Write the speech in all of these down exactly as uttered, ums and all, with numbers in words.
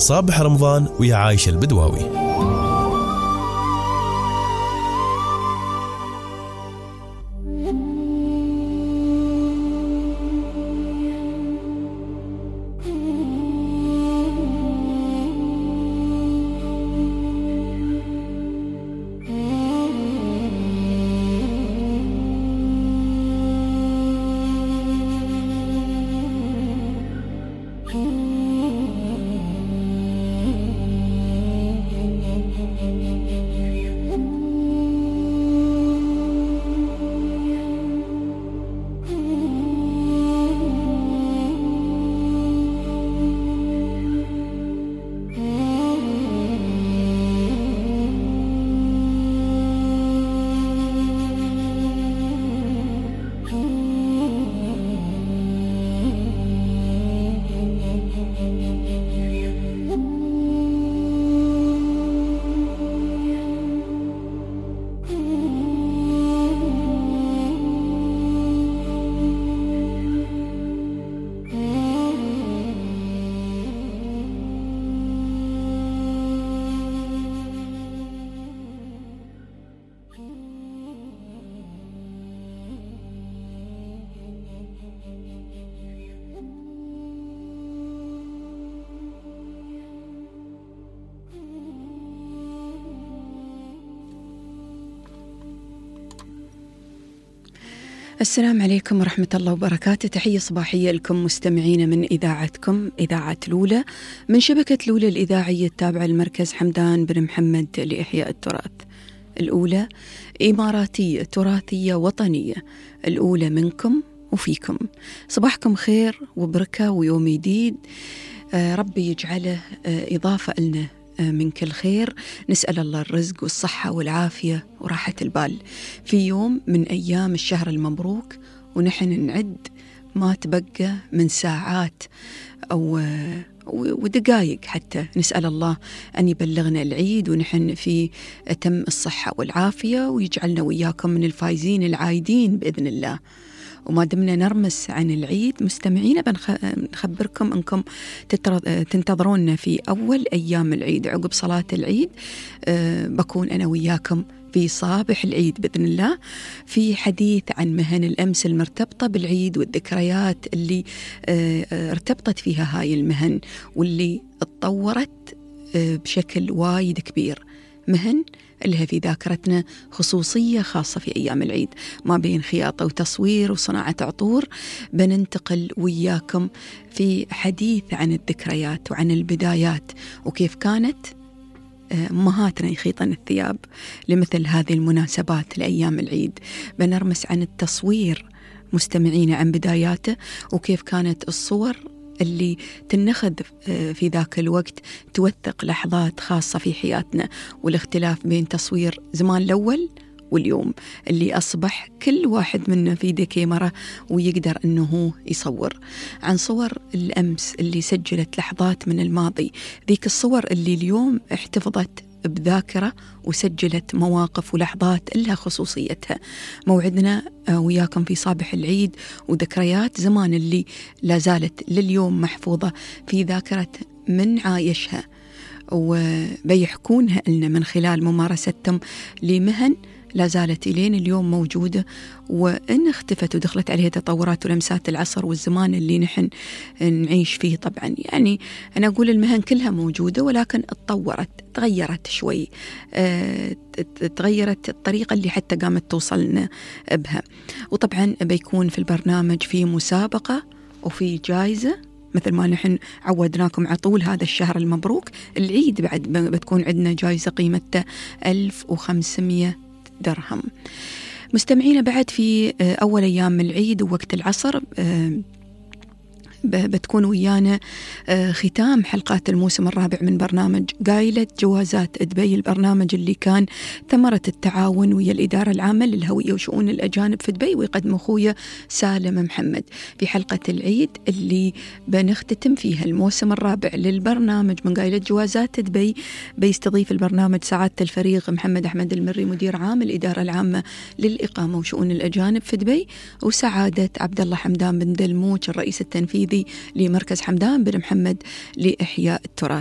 صابح رمضان ويا عايشة البدواوي. السلام عليكم ورحمة الله وبركاته. تحية صباحية لكم مستمعين من إذاعتكم إذاعة لولة من شبكة لولة الإذاعية التابعة لمركز حمدان بن محمد لإحياء التراث. الأولى إماراتية تراثية وطنية، الأولى منكم وفيكم. صباحكم خير وبركة ويوم جديد، آه ربي يجعله آه إضافة لنا من كل خير. نسأل الله الرزق والصحة والعافية وراحة البال في يوم من أيام الشهر المبروك، ونحن نعد ما تبقى من ساعات أو ودقائق حتى. نسأل الله أن يبلغنا العيد ونحن في أتم الصحة والعافية، ويجعلنا وإياكم من الفائزين العايدين بإذن الله. وما دمنا نرمس عن العيد مستمعين، بنخبركم أنكم تنتظرونا في أول أيام العيد عقب صلاة العيد. أه بكون أنا وياكم في صابح العيد بإذن الله في حديث عن مهن الأمس المرتبطة بالعيد والذكريات اللي أه ارتبطت فيها هاي المهن واللي اتطورت أه بشكل وايد كبير. مهن لها في ذاكرتنا خصوصية خاصة في أيام العيد، ما بين خياطة وتصوير وصناعة عطور. بننتقل وياكم في حديث عن الذكريات وعن البدايات وكيف كانت أمهاتنا يخيطن الثياب لمثل هذه المناسبات لأيام العيد. بنرمس عن التصوير مستمعين عن بداياته وكيف كانت الصور اللي تنخذ في ذاك الوقت توثق لحظات خاصة في حياتنا، والاختلاف بين تصوير زمان الأول واليوم اللي أصبح كل واحد منا في يده كاميرا ويقدر أنه يصور. عن صور الأمس اللي سجلت لحظات من الماضي، ذيك الصور اللي اليوم احتفظت بذاكرة وسجلت مواقف ولحظات لها خصوصيتها. موعدنا وياكم في صابح العيد وذكريات زمان اللي لا زالت لليوم محفوظة في ذاكرة من عايشها، وبيحكونها لنا من خلال ممارستهم لمهن لا زالت إلين اليوم موجودة، وإن اختفت ودخلت عليها تطورات ولمسات العصر والزمان اللي نحن نعيش فيه. طبعا يعني أنا أقول المهن كلها موجودة ولكن اتطورت تغيرت شوي، اه تغيرت الطريقة اللي حتى قامت توصلنا بها. وطبعا بيكون في البرنامج في مسابقة وفي جائزة مثل ما نحن عودناكم عطول هذا الشهر المبروك. العيد بعد بتكون عندنا جائزة قيمتها ألف وخمسمية درهم. مستمعين بعد في أول أيام العيد ووقت العصر بتكون ويانا ختام حلقات الموسم الرابع من برنامج قايلة جوازات دبي، البرنامج اللي كان ثمرة التعاون ويا الإدارة العامة للهوية وشؤون الأجانب في دبي، ويقدم أخويا سالم محمد في حلقة العيد اللي بنختتم فيها الموسم الرابع للبرنامج من قايلة جوازات دبي. بيستضيف البرنامج سعادة الفريق محمد أحمد المري مدير عام الإدارة العامة للإقامة وشؤون الأجانب في دبي، وسعادة عبد الله حمدان بن دلموش الرئيس التنفيذي لمركز حمدان بن محمد لإحياء التراث.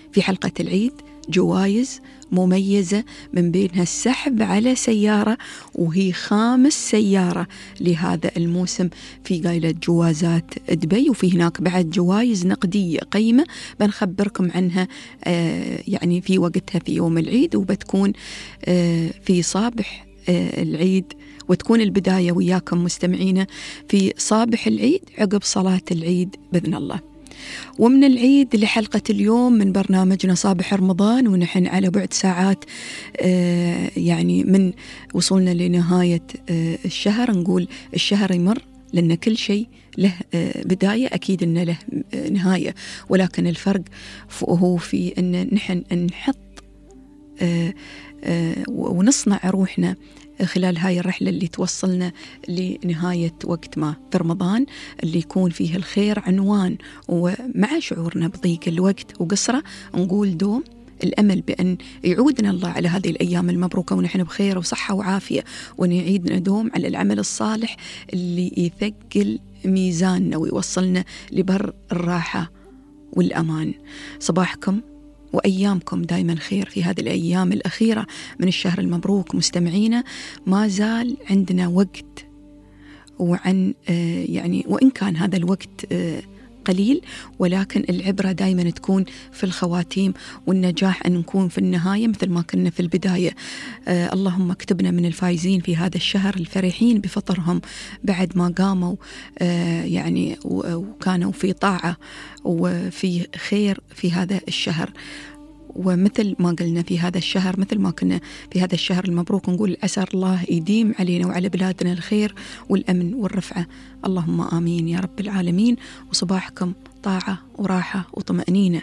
في حلقة العيد جوائز مميزة، من بينها السحب على سيارة، وهي خامس سيارة لهذا الموسم في قائلة جوازات دبي. وفي هناك بعد جوائز نقدية قيمة بنخبركم عنها آه يعني في وقتها في يوم العيد، وبتكون آه في صباح آه العيد، وتكون البداية وياكم مستمعينا في صباح العيد عقب صلاة العيد بإذن الله. ومن العيد لحلقة اليوم من برنامجنا صباح رمضان، ونحن على بعد ساعات آه يعني من وصولنا لنهاية آه الشهر. نقول الشهر يمر لأن كل شيء له آه بداية، أكيد أنه له آه نهاية، ولكن الفرق هو في أن نحن نحط آه آه ونصنع روحنا خلال هاي الرحلة اللي توصلنا لنهاية وقت ما في رمضان، اللي يكون فيه الخير عنوان. ومع شعورنا بضيق الوقت وقصره نقول دوم الأمل بأن يعودنا الله على هذه الأيام المبروكة ونحن بخير وصحة وعافية، ونعيد ندوم على العمل الصالح اللي يثقل ميزاننا ويوصلنا لبر الراحة والأمان. صباحكم وأيامكم دايما خير في هذه الأيام الأخيرة من الشهر المبروك مستمعينا. ما زال عندنا وقت، وعن آه يعني وإن كان هذا الوقت آه قليل، ولكن العبرة دايما تكون في الخواتيم، والنجاح أن نكون في النهاية مثل ما كنا في البداية. آه اللهم اكتبنا من الفائزين في هذا الشهر الفرحين بفطرهم بعد ما قاموا آه يعني وكانوا في طاعة وفي خير في هذا الشهر. ومثل ما قلنا في هذا الشهر، مثل ما كنا في هذا الشهر المبروك، نقول عسى الله يديم علينا وعلى بلادنا الخير والأمن والرفعة، اللهم آمين يا رب العالمين. وصباحكم طاعة وراحة وطمأنينة.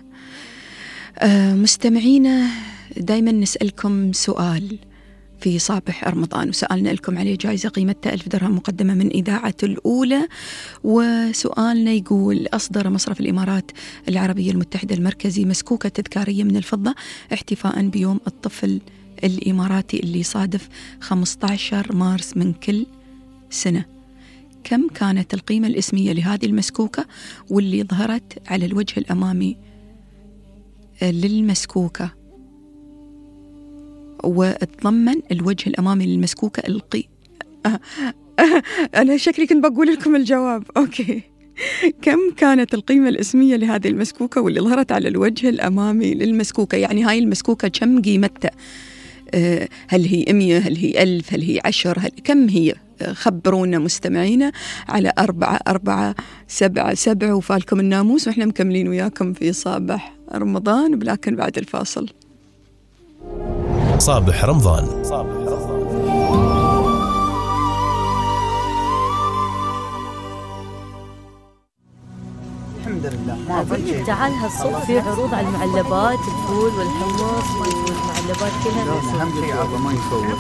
آه مستمعينا، دايما نسألكم سؤال في صباح رمضان، وسألنا لكم عليه جائزة قيمتها ألف درهم مقدمة من إذاعة الأولى. وسؤالنا يقول: أصدر مصرف الإمارات العربية المتحدة المركزي مسكوكة تذكارية من الفضة احتفاء بيوم الطفل الإماراتي اللي صادف خمسة عشر مارس من كل سنة. كم كانت القيمة الإسمية لهذه المسكوكة واللي ظهرت على الوجه الأمامي للمسكوكة، وتضمن الوجه الأمامي للمسكوكة القي أه أه أنا شكلي كنت بقول لكم الجواب. أوكي. كم كانت القيمة الإسمية لهذه المسكوكة واللي ظهرت على الوجه الأمامي للمسكوكة؟ يعني هاي المسكوكة كم قيمتها؟ أه هل هي مية؟ هل هي ألف؟ هل هي عشر؟ هل كم هي؟ خبرونا مستمعينا على أربعة أربعة سبعة سبعة، وفالكم الناموس، وإحنا مكملين وياكم في صباح رمضان، ولكن بعد الفاصل. صباح رمضان. صباح رمضان. الحمد لله. ما في تعال هالصبح في عروض على المعلبات، الفول والحمص والمعلبات كلها. اهم شيء عبا ما يصور.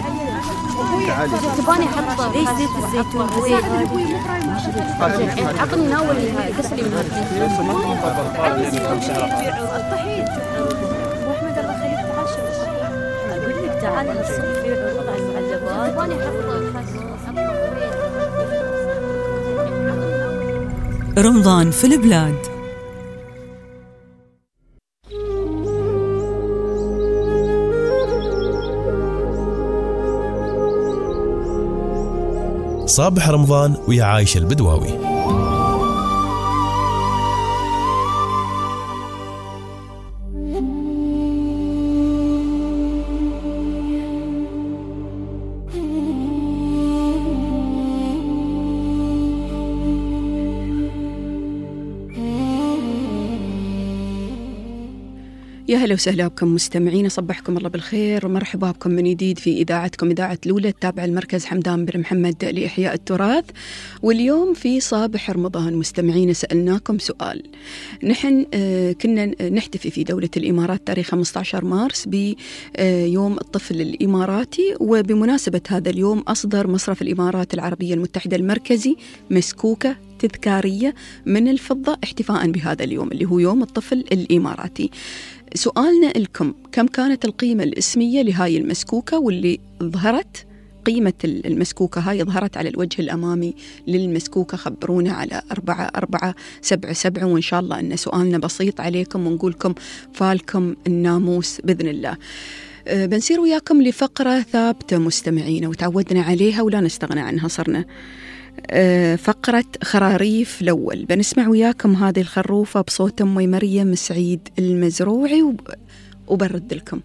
تباني احط ليش زيت الزيتون زيت عطني ناول قصري من هذا واحمد الله خليك تعال شوف. اقول لك تعال هالصبح في عروض على المعلبات. تباني احط رمضان في البلاد. صباح رمضان ويا عايشة البدواوي. يا هلا وسهلا بكم مستمعين، صبحكم الله بالخير ومرحبا بكم من جديد في إذاعتكم إذاعة الأولى التابعة المركز حمدان بن محمد لإحياء التراث. واليوم في صباح رمضان مستمعين سألناكم سؤال. نحن كنا نحتفي في دولة الإمارات تاريخ خمسة عشر مارس بيوم الطفل الإماراتي، وبمناسبة هذا اليوم أصدر مصرف الإمارات العربية المتحدة المركزي مسكوكة تذكارية من الفضة احتفاء بهذا اليوم اللي هو يوم الطفل الإماراتي. سؤالنا لكم: كم كانت القيمة الإسمية لهاي المسكوكة واللي ظهرت قيمة المسكوكة هاي ظهرت على الوجه الأمامي للمسكوكة. خبرونا على أربعة أربعة سبعة سبعة، وإن شاء الله أن سؤالنا بسيط عليكم ونقولكم فالكم الناموس بإذن الله. أه بنسير وياكم لفقرة ثابتة مستمعين وتعودنا عليها ولا نستغنى عنها صرنا، أه فقرة خراريف الأول. بنسمع وياكم هذه الخروفة بصوت أمي مريم سعيد المزروعي وب... وبرد لكم.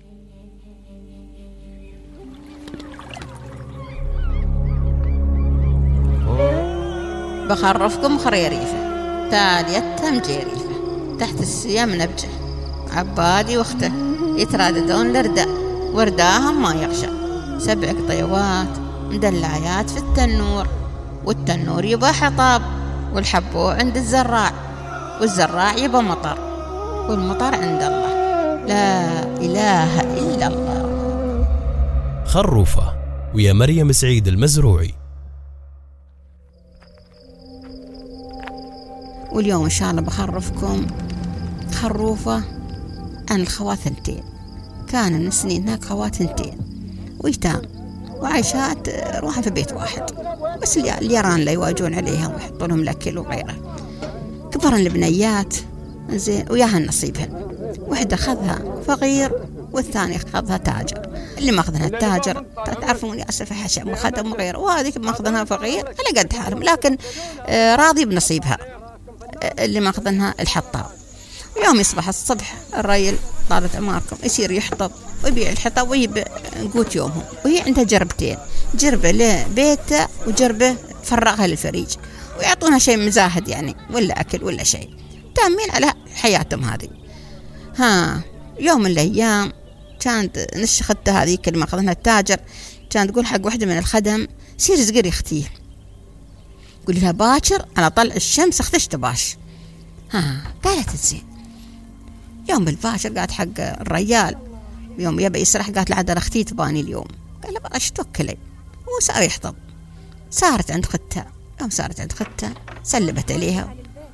بخرفكم خريريفة تاليتها مجيريفة، تحت السيام نبجة عبادي واخته يتراددون لرداء ورداهم ما يغشى، سبع قطيوات مدلعيات في التنور، والتنور يبقى حطاب، والحبو عند الزراع، والزراع يبقى مطر، والمطر عند الله، لا إله إلا الله. خروفة ويا مريم سعيد المزروعي. واليوم إن شاء الله بخرفكم خروفة عن الخواتنتين. كان من سنين هناك خواتنتين ويتام وعايشات روحها في بيت واحد، بس اليران لا يواجهون عليها ويحطوا لهم الأكل وغيره. كبرن البنيات زين وياها نصيبهن، واحدة خذها فقير والثاني خذها تاجر. اللي ماخذنها التاجر تعرفون يا أسف حشم وخدم وغيره، وهذيك ماخذنها فقير على قد حالهم لكن راضي بنصيبها. اللي ماخذنها الحطاب. يوم يصبح الصبح الرجل طالت أماركم يصير يحطب ويبيع الحطب ويبيع قوت يومهم، وهي عندها جربتين، جربة لبيته وجربة فرغها للفريج، ويعطونها شيء مزاهد يعني ولا أكل ولا شيء، تأمين على حياتهم هذه. ها يوم من الأيام كانت نشختها هذيك اللي ماخذنها التاجر، كانت تقول حق واحدة من الخدم سير زقري اختي، قولي لها باكر أنا طلع الشمس اختش تباش. ها قالت زين. يوم بالباكر قالت حق الرجال يوم يبي يسرح قالت له عاد اختي تباني اليوم، قال له باش توكلي، وصار يحطب. صارت عند ختها، يوم صارت عند ختها سلبت عليها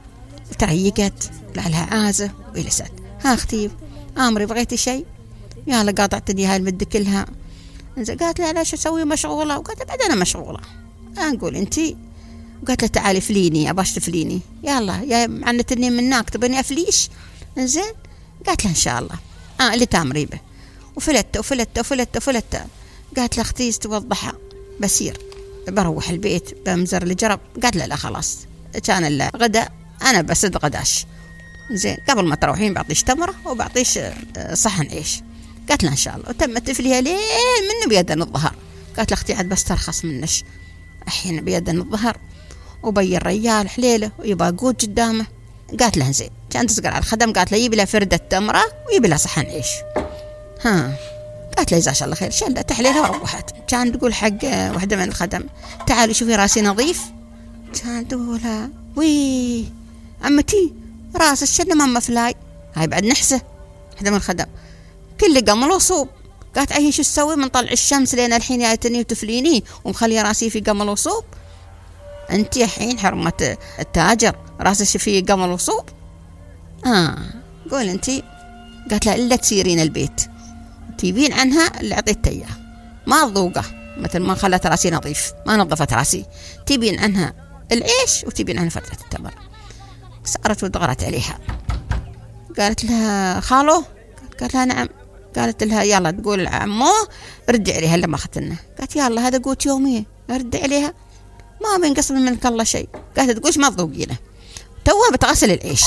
وتريقت لها عازة وجلست. ها اختي امري بغيتي شيء؟ يلا قاطعتني هاي المدة كلها. قالت لها ليش اسوي مشغولة؟ وقالت بعد انا مشغولة. اقول انتي؟ قالت له تعالي فليني اباش تفليني، يلا يا معنتني منك تبني افليش زين. قالت له ان شاء الله اه اللي تامري به. وفلت وفلت وفلت وفلت. قالت له اختي توضحها بسير بروح البيت بمزر الجرب. قالت له لا خلاص كان الغداء انا بسد غداش زين، قبل ما تروحين بعطيش تمره وبعطيش صحن عيش. قالت له ان شاء الله. وتمت تفليها لين منه بيدن الظهر. قالت له اختي عاد بس ترخص منش الحين بيدن الظهر وبي الريال حليله ويبقى قوت قدامه. قالت له زين. كانت تسقر على الخدم قالت له يبي له فردة تمرة ويبي له صحن عيش. ها قالت له جزاك الله خير، شلت حليلها وروحت. كانت تقول حق واحدة من الخدم تعالي شوفي راسي نظيف. كانت تقولها وي عمتي راس الشنة ماما فلاي، هاي بعد نحسه. واحدة من الخدم كل قمل وصوب. قالت أيه شو تسوي من طلع الشمس لين الحين جايتني وتفليني ومخلي راسي في قمل وصوب؟ أنت الحين حرمة التاجر راسك في قمل وصوب؟ آه قول أنت. قالت لها إلا تسيرين البيت تبين عنها اللي عطيت إياه، ما ضوقه مثل ما خلت راسي نظيف، ما نظفت راسي، تبين عنها العيش وتبين عنها فترة التمر. صارت ودغرت عليها. قالت لها خالو؟ قالت لها نعم. قالت لها يلا تقول عمو ردي عليها لما أخذتنا. قالت يلا هذا قوت يومي ردي عليها ما بينقص منك الله شيء. قالت تقولش ما تذوقينه توها بتغسل العيش.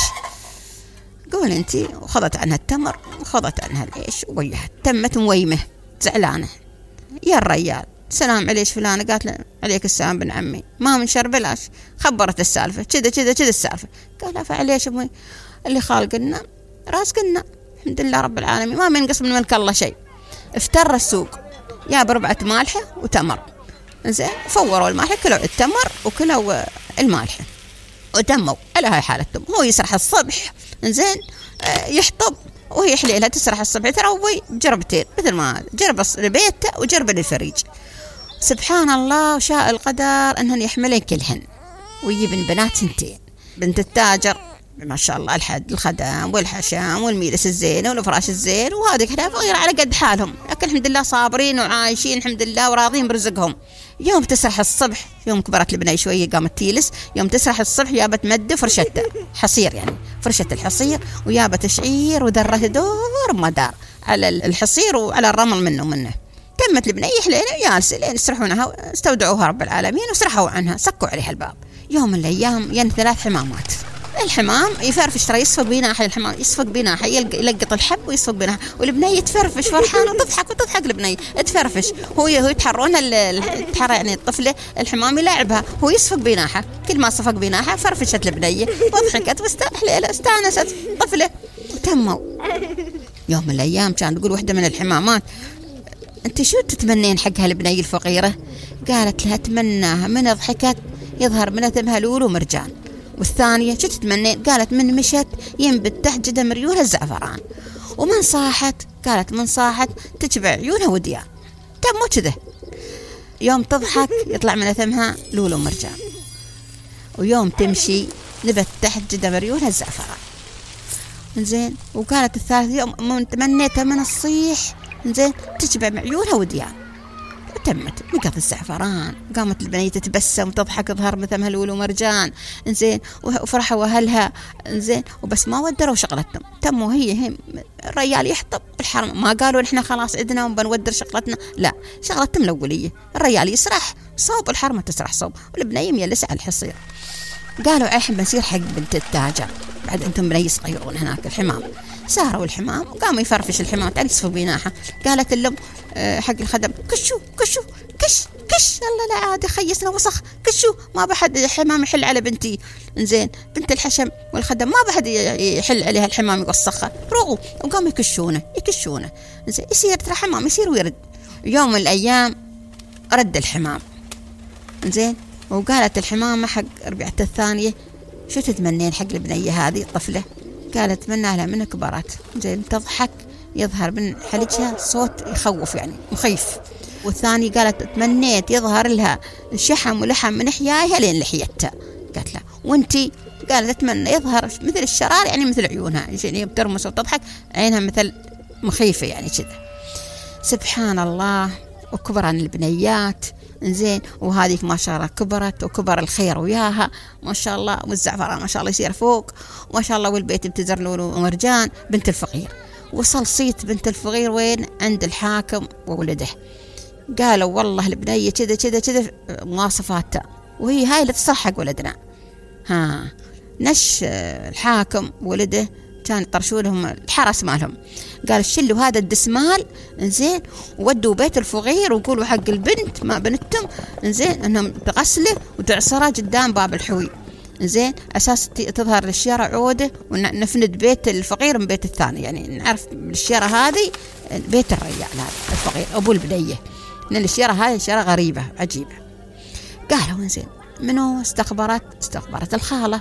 قول انتي. وخذت عنها التمر وخذت عنها العيش وويحت. تمت مويمه زعلانه. يا الريال سلام عليش فلانه؟ قالت له عليك السلام بن عمي، ما من شر بلاش. خبرت السالفه كذا كذا كذا السالفه. قال فعليش امي اللي خالقنا راسقنا الحمد لله رب العالمين ما بينقص من ملك الله شيء. افتر السوق يا بربعه مالحه وتمر زين. فوروا المالحه كلوا التمر وكلوا المالحه وتموا على هاي حالتهم. هو يسرح الصبح زين يحطب وهي حليلها تسرح الصبح تروي جربتين مثل ما جرب لبيته وجرب للفريج. سبحان الله وشاء القدر انهن يحملن كلهن ويجيبن بنات سنتين، بنت التاجر ما شاء الله الحد الخدم والحشام والميلس الزينة والفراش الزين، وهذه كلها فقير على قد حالهم، لكن الحمد لله صابرين وعايشين الحمد لله وراضين برزقهم. يوم تسرح الصبح، يوم كبرت البنية شوية قامت تيلس، يوم تسرح الصبح جابت مد فرشتها حصير، يعني فرشة الحصير، وجابت شعير وذرة دور مدار على الحصير وعلى الرمل منه منه. تمت البنية حليلة جالسة لين يسرحونها، استودعوها رب العالمين وسرحوا عنها، سكوا عليها الباب. يوم من الأيام ين ثلاث حمامات، الحمام يفرفش ترى، يصفق بناحية، الحمام يصفق بناحية، يلقط الحب ويصفق بناحية، والبنية تفرفش فرحانة وتضحك وتضحك البنية تفرفش، هو هو يتحرون التحرى يعني الطفلة الحمام يلعبها، هو يصفق بناحية، كل ما صفق بناحية فرفشت البنية وضحكت واستحليلة استانست طفلة. تموا يوم من الأيام كان تقول واحدة من الحمامات: أنت شو تتمنين حق هالبنية الفقيرة؟ قالت لها: أتمناها من ضحكت يظهر من ثمها لولو ومرجان. والثانية: شو تتمنين؟ قالت: من مشت ينبت تحت جدم ريولها الزعفران. ومن صاحت؟ قالت: من صاحت تتبع عيونها وديان. تمو كذا، يوم تضحك يطلع من ثمها لولو ومرجان، ويوم تمشي نبت تحت جدم ريولها الزعفران. زين. وقالت الثالث يوم تمنيتها من الصيح زين تتبع عيونها وديان. تمت نقط الزعفران، قامت البنية تتبسم وتضحك تظهر مثل هلول ومرجان. زين. وفرحوا أهلها. زين. وبس ما ودروا شغلتهم، تموا هي هم الرجال يحطب الحرم، ما قالوا نحن خلاص عدنا وبنودر شغلتنا، لا، شغلتهم الأولية الرجال يسرح صوب الحرمة تسرح صوب، والبنية ميلسة على الحصير. قالوا الحين بنصير حق بنت التاجر، بعد أنتم بنية صغيرون هناك الحمام. ساروا الحمام وقاموا يفرفش الحمام تعال يصفق بناحة. قالت لهم أه حق الخدم: كشو كشو كش كش، الله لا عاد خيسنا وسخ، كشو ما بحد حمام يحل على بنتي. زين. بنت الحشم والخدم ما بحد يحل عليها الحمام يوسخها، روقوا. وقاموا يكشونه يكشونه. زين. يصير ترى حمام يصير ويرد. يوم من الأيام رد الحمام. زين. وقالت الحمامة حق ربيعته الثانية: شو تتمنين حق البنية هذه الطفلة؟ قالت: اتمنى لها من كبرت. زين. تضحك يظهر من حلجها صوت يخوف يعني مخيف. والثاني قالت: تمنيت يظهر لها شحم ولحم من حياها لين لحيتها. قالت لها: وانتي؟ قالت: اتمنى يظهر مثل الشرار يعني مثل عيونها، يعني بترمس وتضحك عينها مثل مخيفة يعني كذا. سبحان الله. وكبران البنيات. زين. وهذيك ما شاء الله كبرت وكبر الخير وياها ما شاء الله، والزعفران ما شاء الله يصير فوق ما شاء الله، والبيت بتزر لولو ومرجان بنت الفقير. وصل صيت بنت الفقير وين؟ عند الحاكم وولده. قالوا والله البنية كذا كذا كذا مواصفاتها، وهي هاي اللي تصح حق ولدنا. ها نش الحاكم وولده كان يطرشوا لهم الحرس مالهم، قال: شلوا هذا الدسمال زين وودوا بيت الفقير وقولوا حق البنت ما بنتهم زين انهم تغسله وتعصره قدام باب الحوي زين، اساس تظهر للشيرة عوده ونفند بيت الفقير من بيت الثاني، يعني نعرف الشيرة هذه بيت الرجال هذا الفقير ابو البنية، لان الشيرة هذه شيرة غريبة عجيبة. قالوا زين منو استخبرت؟ استخبرت الخالة،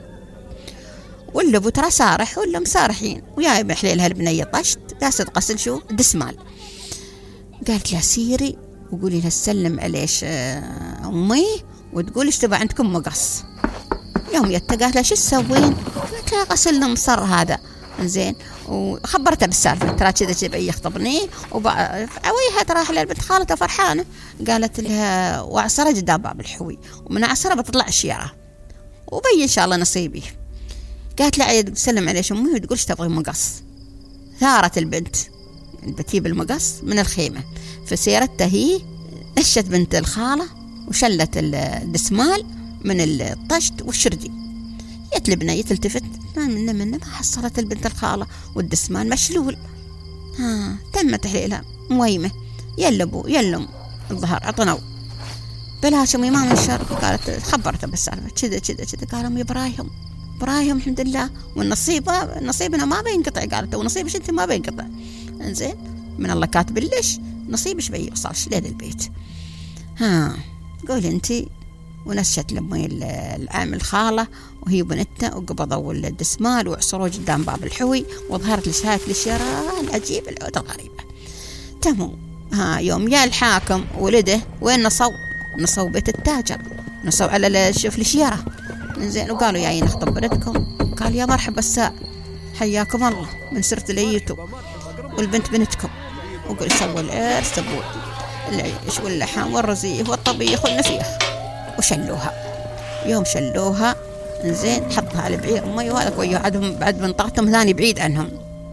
ولا ابو ترى سارح ولا مسارحين وياي بحليلها البنية طشت جالسة تغسل شو دسمال. قالت لها: سيري وقولي لها سلم عليش امي وتقول ايش تبع عندكم مقص. يوم يتا قالت لها: شو تسوين؟ قالت لها: غسلنا مصر هذا زين، وخبرتها بالسالفة ترى كذا كذا يخطبني وعويها ترى احلى البنت خالتها فرحانة. قالت لها: وعصرة قدام باب الحوي ومن عصرة بتطلع الشيرة وبي ان شاء الله نصيبي. قالت لها: عيد سلم عليش امي وتقول ايش تبغي مقص. ثارت البنت بتجيب المقص من الخيمة، فسيرتها هي نشت بنت الخالة وشلت الدسمال من الطشت والشردي. جت البنية تلتفت ما منا منا ما حصلت البنت الخالة والدسمال مشلول. ها تم تحليلها مويمة. يلبو يلم الظهر عطنو بلاش امي ما من شر. قالت خبرتها بالسالفة كذا كذا كذا. قالوا: يا برايهم برايهم الحمد لله، والنصيب نصيبنا ما بينقطع. قالت: ونصيبش انت ما بينقطع. انزين من الله كاتب ليش نصيبش بيوصلش لين البيت. ها قولي انت. ونشت لامي العام الخاله وهي بنتها وقبضوا الدسمال وعصروه قدام باب الحوي، وظهرت لشهايه الشراء العجيب العود الغريبه. تمو. ها يوم يا الحاكم ولده وين نصوا؟ نصوا بيت التاجر، نصوا على شوف الشيره. زين. وقالوا: يا نخطب بنتكم قال يا مرحبا السائل، حياكم الله، من سرت ليتو والبنت بنتكم، وقل سووا العرس تبوي العيش واللحم والرزيف والطبيخ والنفيخ. وشلوها. يوم شلوها زين حطها على البعير مي، وهذا كوي عادهم بعد منطقتهم ثاني بعيد عنهم.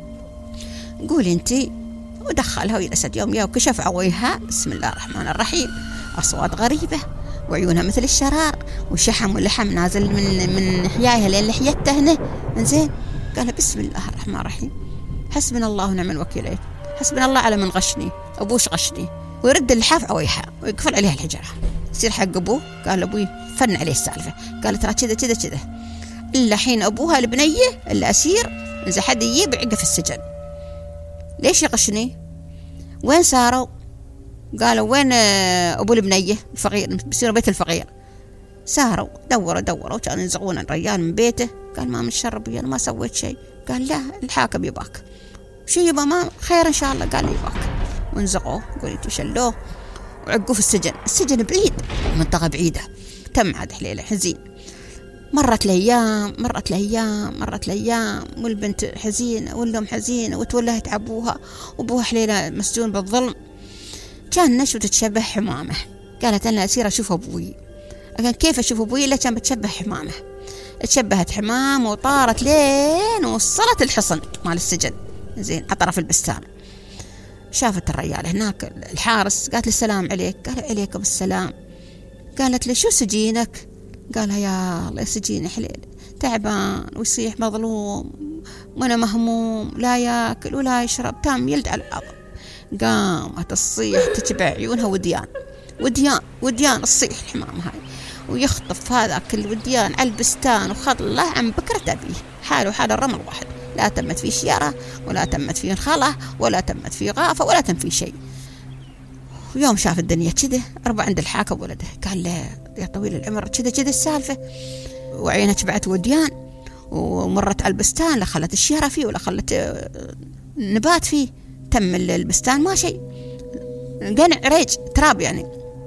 قولي انتي. ودخلها ويلسد يوم يا وكشف عويها بسم الله الرحمن الرحيم، أصوات غريبة وعيونها مثل الشرار وشحم ولحم نازل من من حياها لين لحيتها هنا. زين قال بسم الله الرحمن الرحيم، حسبنا الله ونعم الوكيل، حسبنا الله على من غشني، أبوش غشني. ويرد اللحاف عويها ويقفل عليها الحجرة. يصير حق أبوه، قال أبوي فن عليه السالفة، قال ترى كذا كذا كذا. إلا حين أبوها البنية اللي أسير إذا حد يجيب يعقه في السجن. ليش يغشني؟ وين ساروا؟ قالوا وين أبو البنية الفقير، بيصير بيت الفقير. ساروا دوروا دوروا كانوا ينزغون الرجال من بيته. قال ما من شر أبوي، أنا ما سويت شيء. قال لا الحاكم يباك. شو يبا ما خير إن شاء الله. قال يباك. ونزغوه قولي تشلوه وعقوه في السجن. السجن بعيد، منطقة بعيدة. تم عاد حليلة حزين. مرت الأيام مرت الأيام مرت الأيام والبنت حزينة والأم حزينة وتولهت أبوها، وأبوها حليلة مسجون بالظلم. كان نشوة تتشبه حمامة. قالت أنا أسير أشوف أبوي. لكن كيف أشوف أبوي إلا كان بتشبه حمامة. تشبهت حمام وطارت لين وصلت الحصن مال السجن زين على طرف البستان. شافت الرجال هناك الحارس، قالت له السلام عليك. قال عليكم السلام. قالت له شو سجينك؟ قالها يا الله سجيني حليل تعبان ويصيح مظلوم وانا مهموم، لا ياكل ولا يشرب، تام يلد على الأرض. قامت تصيح تتبع عيونها وديان وديان وديان الصيح الحمام هاي، ويخطف هذاك الوديان على البستان وخله عن بكرة أبيه، حاله حال الرمل واحد، لا تمت فيه شيارة ولا تمت فيه خلة ولا تمت فيه غافة ولا تم فيه شيء. ويوم شاف الدنيا كده ربع عند الحاكم ولده، قال له يا طويل العمر كده كده السالفة. وعينها تبعت وديان ومرت على البستان، لا خلت الشيارة فيه ولا خلت نبات فيه، تم البستان ما شيء، قنع ريج تراب يعني.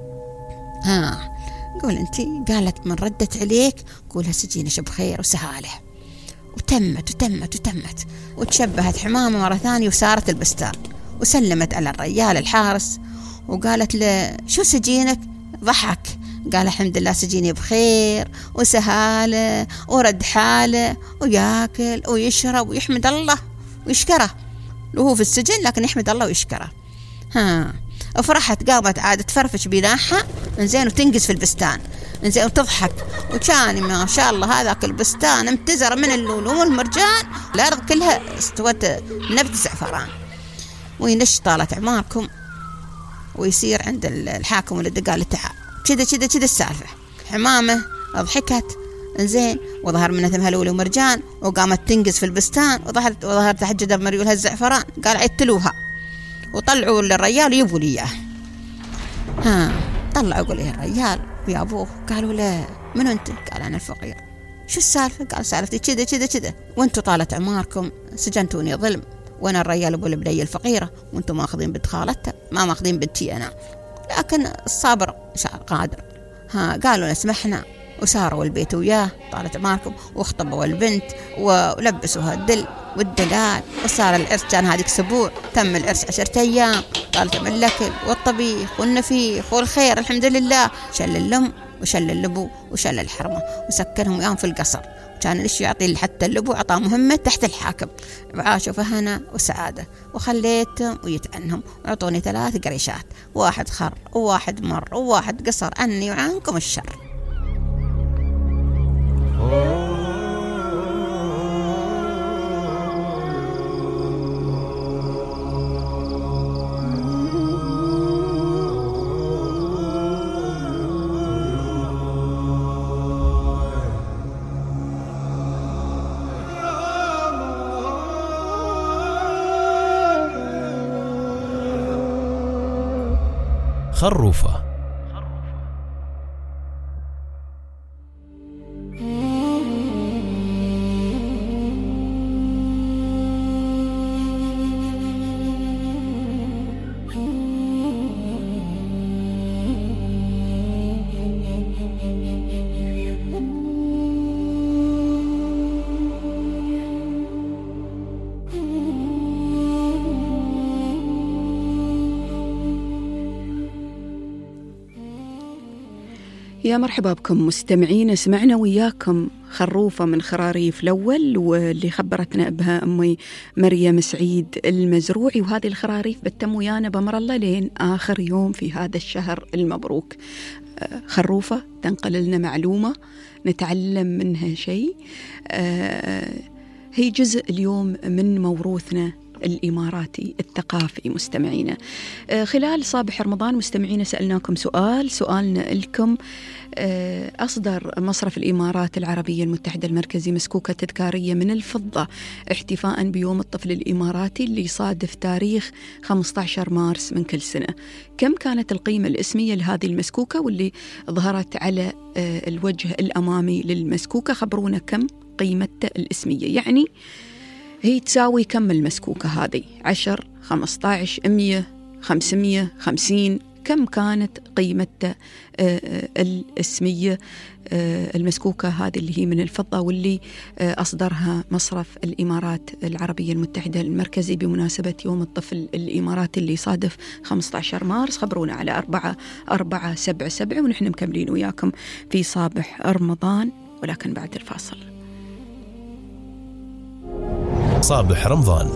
ها قول انتي. قالت من ردت عليك قولها سجينش بخير وسهاله. وتمت وتمت وتمت وتشبهت حمامة مرة ثانية وسارت البستان وسلمت على الرجال الحارس وقالت له شو سجينك؟ ضحك قال الحمد لله سجيني بخير وسهاله ورد حاله وياكل ويشرب ويحمد الله ويشكره، وهو في السجن لكن يحمد الله ويشكره. ها فرحت قامت عادة تفرفش بناحها انزين وتنقز في البستان انزين وتضحك. وكان ما شاء الله هذاك البستان امتزر من اللولو والمرجان، الأرض كلها استوت نبت زعفران. وينش طالت عماركم ويصير عند الحاكم اللي قال تعال كذا كذا كذا السالفة. حمامة ضحكت انزين وظهر منها ثمها لولو ومرجان وقامت تنقز في البستان وظهرت وظهر تحت جدار مريولها الزعفران. قال عدتلوها وطلعوا للرجال يبوا لي اياه. ها طلعوا قولوا يا الرجال ويا ابوه. قالوا لا من انت؟ قال انا الفقير. شو السالفه؟ قال سالفتي كذا كذا كذا، وانتم طالت عماركم سجنتوني ظلم، وانا الرجال ابو البنيه الفقيره وانتم ماخذين بنت خالتها، ما ماخذين بنتي انا، لكن الصابر قادر. ها قالوا نسمحنا وساروا البيت وياه طالت عماركم واخطبوا البنت ولبسوها الدل والدلال وصار العرس. كان هذيك اسبوع تم العرس عشرة ايام، طالت من الاكل والطبيخ والنفيخ والخير الحمد لله. شل اللم وشل اللبو وشل الحرمه وسكنهم وياهم في القصر. كان ليش يعطي حتى اللبو عطاه مهمه تحت الحاكم، وعاشوا فهنا وسعاده وخليتهم ويتعنهم وعطوني ثلاث قريشات، واحد خر وواحد مر وواحد قصر عني وعنكم الشر. خروفة. يا مرحبا بكم مستمعين. سمعنا وياكم خروفة من خراريف الأول واللي خبرتنا بها أمي مريم سعيد المزروعي، وهذه الخراريف بتم ويانا بأمر الله لين آخر يوم في هذا الشهر المبروك. خروفة تنقل لنا معلومة نتعلم منها شيء، هي جزء اليوم من موروثنا الإماراتي الثقافي. مستمعينا خلال صباح رمضان مستمعينا سألناكم سؤال، سؤالنا لكم أصدر مصرف الإمارات العربية المتحدة المركزي مسكوكة تذكارية من الفضة احتفاء بيوم الطفل الإماراتي اللي يصادف تاريخ خمسة عشر مارس من كل سنة. كم كانت القيمة الإسمية لهذه المسكوكة واللي ظهرت على الوجه الأمامي للمسكوكة؟ خبرونا كم قيمتها الإسمية، يعني هي تساوي كم المسكوكة هذه؟ عشر، خمسة عشر، مية، خمسمية، خمسين؟ كم كانت قيمتها الإسمية المسكوكة هذه اللي هي من الفضة واللي أصدرها مصرف الإمارات العربية المتحدة المركزي بمناسبة يوم الطفل الإماراتي اللي صادف خمسة عشر مارس؟ خبرونا على أربعة أربعة سبعة سبعة ونحن مكملين وياكم في صباح رمضان، ولكن بعد الفاصل. صباح رمضان.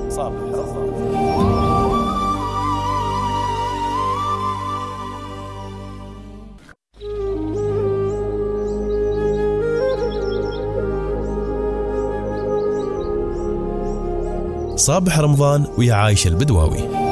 صباح رمضان ويا عايشة البدواوي.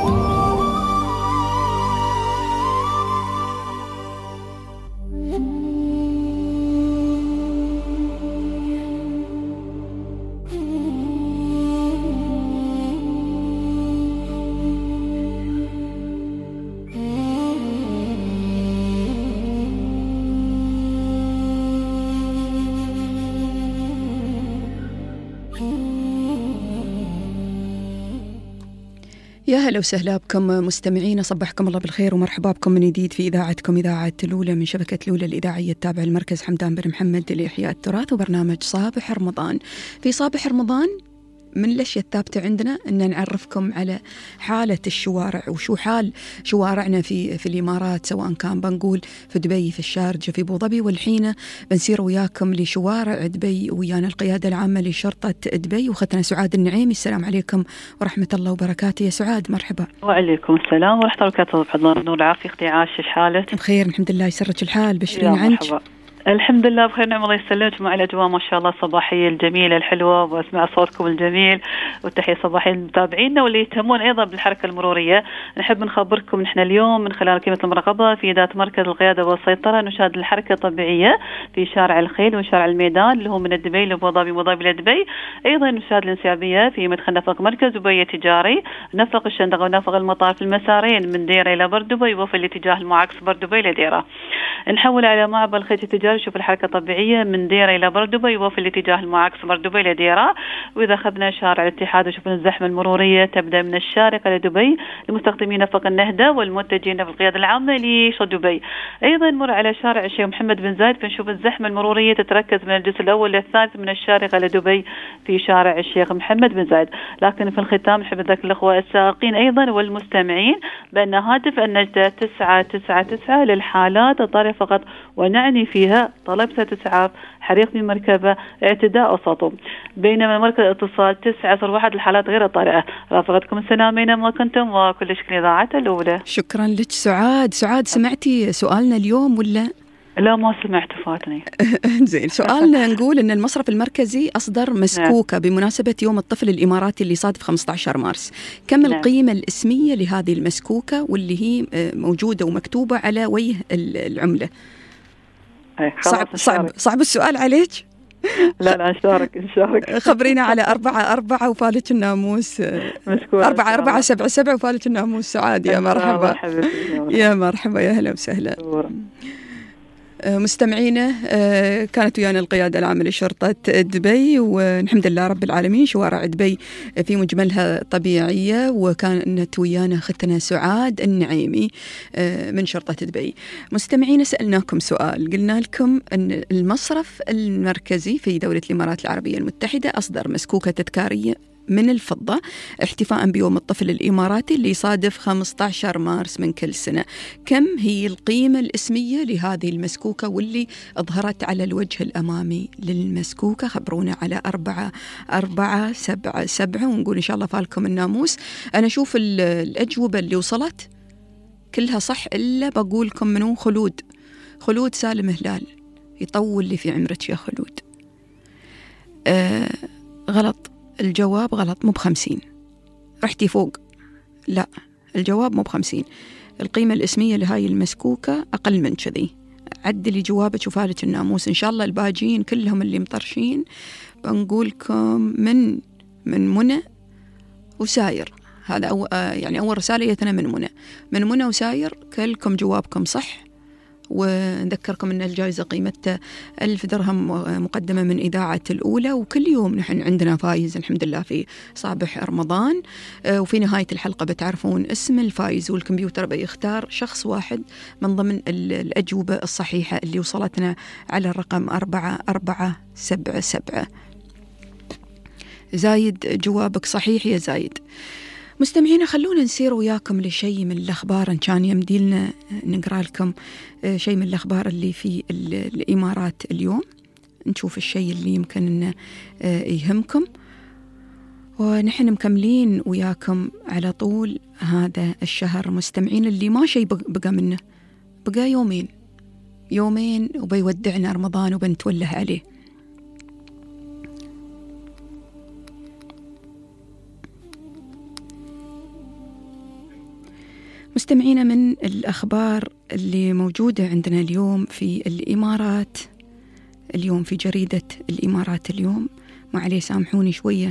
يا هلا وسهلا بكم مستمعين، صبحكم الله بالخير ومرحبا بكم من جديد في إذاعتكم إذاعة لولة من شبكة لولة الإذاعية التابعة للمركز حمدان بن محمد لإحياء التراث، وبرنامج صباح رمضان. في صباح رمضان من الأشياء الثابتة عندنا أن نعرفكم على حالة الشوارع وشو حال شوارعنا في في الإمارات، سواء كان بنقول في دبي، في الشارجة، في أبو ظبي. والحين بنسير وياكم لشوارع دبي ويانا القيادة العامة لشرطة دبي وختنا سعاد النعيمي. السلام عليكم ورحمة الله وبركاته يا سعاد، مرحبا. وعليكم السلام ورحمة الله وبركاته. حضور نور العافية، اختي عاش، ايش حالك؟ بخير الحمد لله، يسرك الحال، بشرين عنك. الحمد لله بخير، نعم الله يسلمك. مع الأجواء ما شاء الله الصباحية الجميلة الحلوة، واسمع صوتكم الجميل، والتحية صباحية لمتابعينا واللي يهتمون أيضا بالحركة المرورية. نحب نخبركم نحن اليوم من خلال قيمة المراقبة في إدارة مركز القيادة والسيطرة نشاهد الحركة الطبيعية في شارع الخيل وشارع الميدان اللي هو من دبي لأبو ظبي وأبو ظبي لدبي. أيضا نشاهد الانسيابية في مدخل نفق مركز دبي التجاري، نفق الشندقة ونفق المطار في المسارين من ديرة إلى بردبي وفي الاتجاه المعاكس بردبي لديرة. نحول على معبر الخيل التجاري، شوف الحركة طبيعية من ديرة إلى بردبي وفي الاتجاه المعاكس بردبي لديرة. وإذا أخذنا شارع الاتحاد وشوفنا الزحمة المرورية تبدأ من الشارقة لدبي لمستخدمين نفق النهدة والمتجهين في القيادة العامة لشط دبي. أيضا نمر على شارع الشيخ محمد بن زايد، بنشوف الزحمة المرورية تتركز من الجزء الأول للثالث من الشارقة لدبي في شارع الشيخ محمد بن زايد. لكن في الختام نحب نذكر الأخوة السائقين أيضا والمستمعين بأن هاتف النجدة تسعة تسعة تسعة للحالات الطارئة فقط، ونعني فيها طلب إسعاف، حريق في مركبة، اعتداء أو سطو. بينما مركز الاتصال تسعة صفر واحد للحالات غير الطارئة. رافقتكم السلام أينما كنتم وكل شكل إذاعة الأولى. شكرا لك سعاد. سعاد سمعتي سؤالنا اليوم ولا؟ لا ما سمعت، فاتني. زين، سؤالنا نقول أن المصرف المركزي أصدر مسكوكة بمناسبة يوم الطفل الإماراتي اللي صادف خمسة عشر مارس. كم نعم. القيمة الإسمية لهذه المسكوكة واللي هي موجودة ومكتوبة على وجه العملة؟ صعب صعب صعب السؤال عليك؟ لا لا نشارك نشارك. خبرينا على أربعة أربعة وفالك الناموس. أربعة أربعة سبعة سبعة وفالك الناموس. سعاد يا مرحبا. يا مرحبا، يا هلا وسهلا. مستمعينا، كانت ويانا القيادة العامة لشرطة دبي، والحمد لله رب العالمين شوارع دبي في مجملها طبيعية، وكانت ويانا ختنا سعاد النعيمي من شرطة دبي. مستمعينا سألناكم سؤال، قلنا لكم أن المصرف المركزي في دولة الإمارات العربية المتحدة أصدر مسكوكة تذكارية من الفضة احتفاء بيوم الطفل الإماراتي اللي يصادف خمسة عشر مارس من كل سنة. كم هي القيمة الإسمية لهذه المسكوكة واللي أظهرت على الوجه الأمامي للمسكوكة؟ خبرونا على أربعة أربعة سبعة سبعة ونقول إن شاء الله فالكم الناموس. أنا أشوف الأجوبة اللي وصلت كلها صح، إلا بقولكم منو؟ خلود خلود سالم هلال، يطول لي في عمرك يا خلود. آه غلط، الجواب غلط، مو بخمسين، رحتي فوق، لا الجواب مو بخمسين. القيمة الإسمية لهاي المسكوكة أقل من كذي. عدلي جوابك وفالك الناموس إن شاء الله. الباجين كلهم اللي مطرشين بنقولكم من من منى وساير. هذا أو يعني أول رسالة جتنا من منى من منى وساير، كلكم جوابكم صح. ونذكركم أن الجائزة قيمتها ألف درهم مقدمة من إذاعة الأولى، وكل يوم نحن عندنا فايز الحمد لله في صباح رمضان. وفي نهاية الحلقة بتعرفون اسم الفايز، والكمبيوتر بيختار شخص واحد من ضمن الأجوبة الصحيحة اللي وصلتنا على الرقم أربعة أربعة سبعة سبعة. زايد جوابك صحيح يا زايد. مستمعينا خلونا نسير وياكم لشيء من الأخبار، إن كان يمدي لنا نقرأ لكم شيء من الأخبار اللي في الإمارات اليوم، نشوف الشيء اللي يمكن إنه يهمكم، ونحن مكملين وياكم على طول هذا الشهر. مستمعين اللي ما شيء بقى منه، بقى يومين يومين وبيودعنا رمضان وبنتوله عليه. مستمعينا من الأخبار اللي موجودة عندنا اليوم في الإمارات، اليوم في جريدة الإمارات اليوم، ما عليه سامحوني شوية.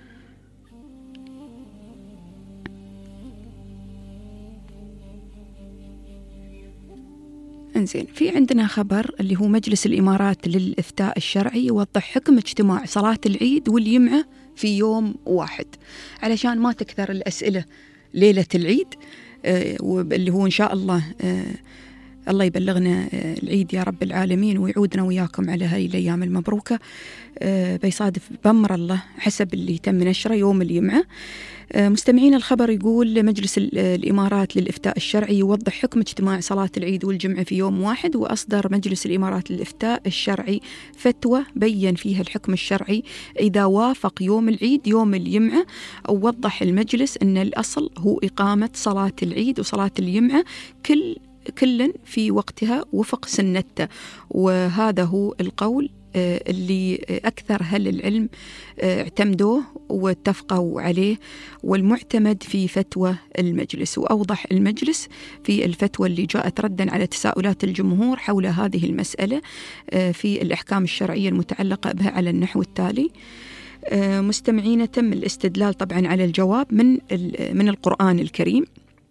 انزين، في عندنا خبر اللي هو مجلس الإمارات للإفتاء الشرعي يوضح حكم اجتماع صلاة العيد والجمعة في يوم واحد، علشان ما تكثر الأسئلة ليلة العيد، آه واللي هو إن شاء الله آه الله يبلغنا آه العيد يا رب العالمين ويعودنا وياكم على هاي الأيام المبروكة. آه بيصادف بأمر الله حسب اللي تم نشره يوم الجمعة. آه مستمعين الخبر يقول مجلس الإمارات للإفتاء الشرعي يوضح حكم اجتماع صلاة العيد والجمعة في يوم واحد، وأصدر مجلس الإمارات للإفتاء الشرعي فتوى بين فيها الحكم الشرعي إذا وافق يوم العيد يوم الجمعة. أو وضح المجلس أن الأصل هو إقامة صلاة العيد وصلاة الجمعة كل كل في وقتها وفق سنته، وهذا هو القول اللي أكثر أهل العلم اعتمدوه واتفقوا عليه والمعتمد في فتوى المجلس. وأوضح المجلس في الفتوى اللي جاءت ردا على تساؤلات الجمهور حول هذه المسألة في الأحكام الشرعية المتعلقة بها على النحو التالي. مستمعين تم الاستدلال طبعا على الجواب من من القرآن الكريم،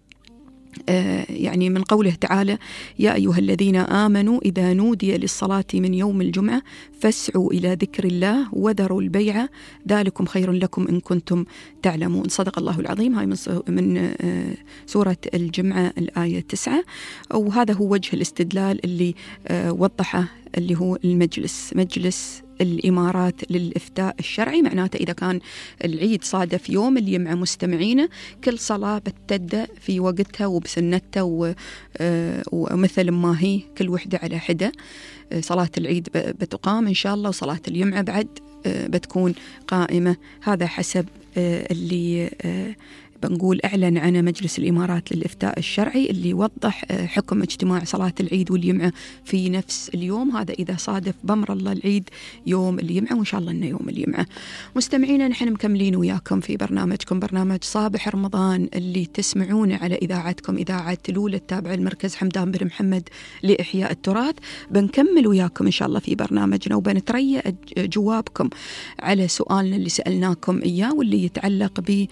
آه يعني من قوله تعالى: يا أيها الذين آمنوا إذا نودي للصلاة من يوم الجمعة فاسعوا إلى ذكر الله وذروا البيع ذلكم خير لكم إن كنتم تعلمون. صدق الله العظيم. هاي من, من آه سورة الجمعة الآية تسعة. وهذا هو وجه الاستدلال اللي آه وضحه اللي هو المجلس مجلس الإمارات للإفتاء الشرعي. معناته إذا كان العيد صادف يوم الجمعة مستمعين، كل صلاة بتبدأ في وقتها وبسنتها ومثل ما هي كل وحدة على حدة. صلاة العيد بتقام إن شاء الله، وصلاة الجمعة بعد بتكون قائمة. هذا حسب اللي بنقول أعلن عنه مجلس الإمارات للإفتاء الشرعي، اللي يوضح حكم اجتماع صلاة العيد والجمعة في نفس اليوم، هذا إذا صادف بأمر الله العيد يوم الجمعة، وإن شاء الله إنه يوم الجمعة. مستمعينا نحن مكملين وياكم في برنامجكم برنامج صباح رمضان اللي تسمعونه على إذاعتكم إذاعة الأولى التابعة المركز حمدان بن محمد لإحياء التراث. بنكمل وياكم إن شاء الله في برنامجنا وبنتريأ جوابكم على سؤالنا اللي سألناكم إياه، واللي يتعلق ب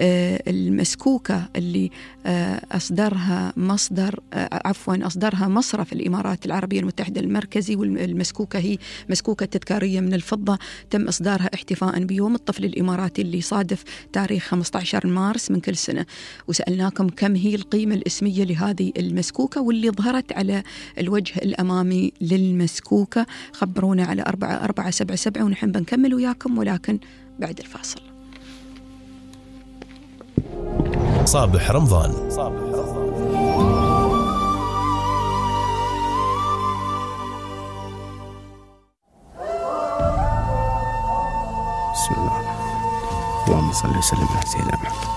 المسكوكة اللي أصدرها مصدر عفوا أصدرها مصرف الإمارات العربية المتحدة المركزي. والمسكوكة هي مسكوكة تذكارية من الفضة تم إصدارها احتفاء بيوم الطفل الإماراتي اللي صادف تاريخ خمسة عشر مارس من كل سنة. وسألناكم كم هي القيمة الإسمية لهذه المسكوكة واللي ظهرت على الوجه الأمامي للمسكوكة. خبرونا على أربعة أربعة سبعة سبعة ونحن بنكمل وياكم، ولكن بعد الفاصل. صابح رمضان. بسم الله. اللهم صل وسلم على سيدنا محمد.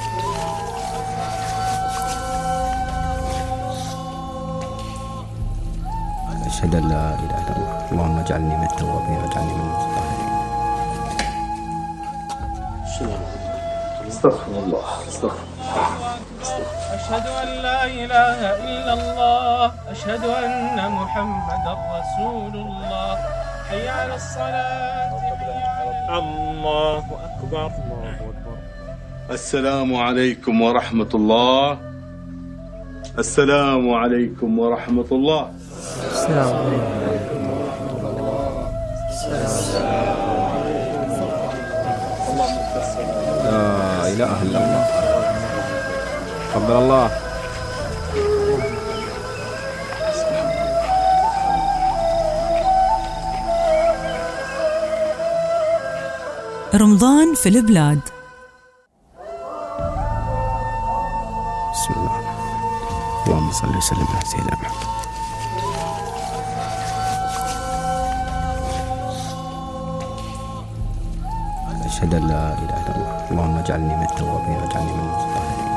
أشهد أن لا إله إلا الله. اللهم اجعلني من التوابين واجعلني من المتطهرين. استغفر الله. استغفر أشهد أن لا إله إلا الله. أشهد أن محمدا رسول الله. حي على الصلاة. الله أكبر. الله أكبر. السلام عليكم ورحمة الله. السلام عليكم ورحمة الله. السلام عليكم ورحمة الله. لا إله إلا الله. تقبل الله. رمضان في البلاد. بسم الله. اللهم صل وسلم على سيدنا محمد. أشهد أن لا إله إلا الله. اللهم اجعلني من التوابين واجعلني من المتطهرين.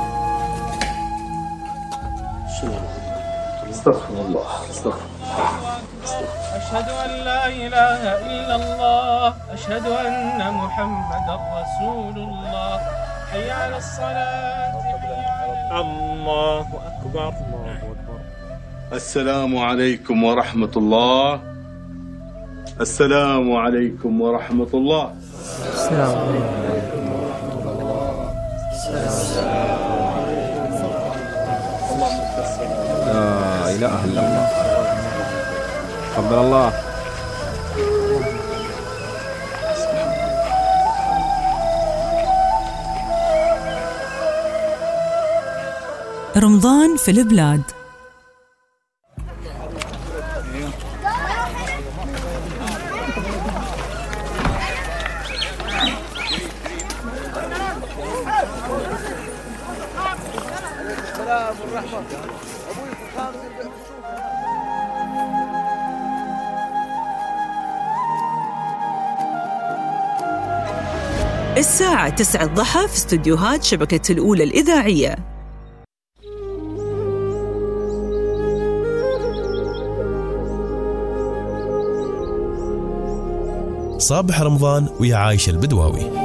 استغفر الله. استغفر أشهد أن لا إله إلا الله. أشهد أن محمدا رسول الله. حي على الصلاة. الله أكبر. الله أكبر. السلام عليكم ورحمة الله. السلام عليكم ورحمة الله. السلام عليكم ورحمة الله. لا إله إلا الله. تقبل الله. رمضان في البلاد. الساعة تسعة الضحى في استوديوهات شبكة الأولى الإذاعية. صابح رمضان ويا عايشة البدواوي.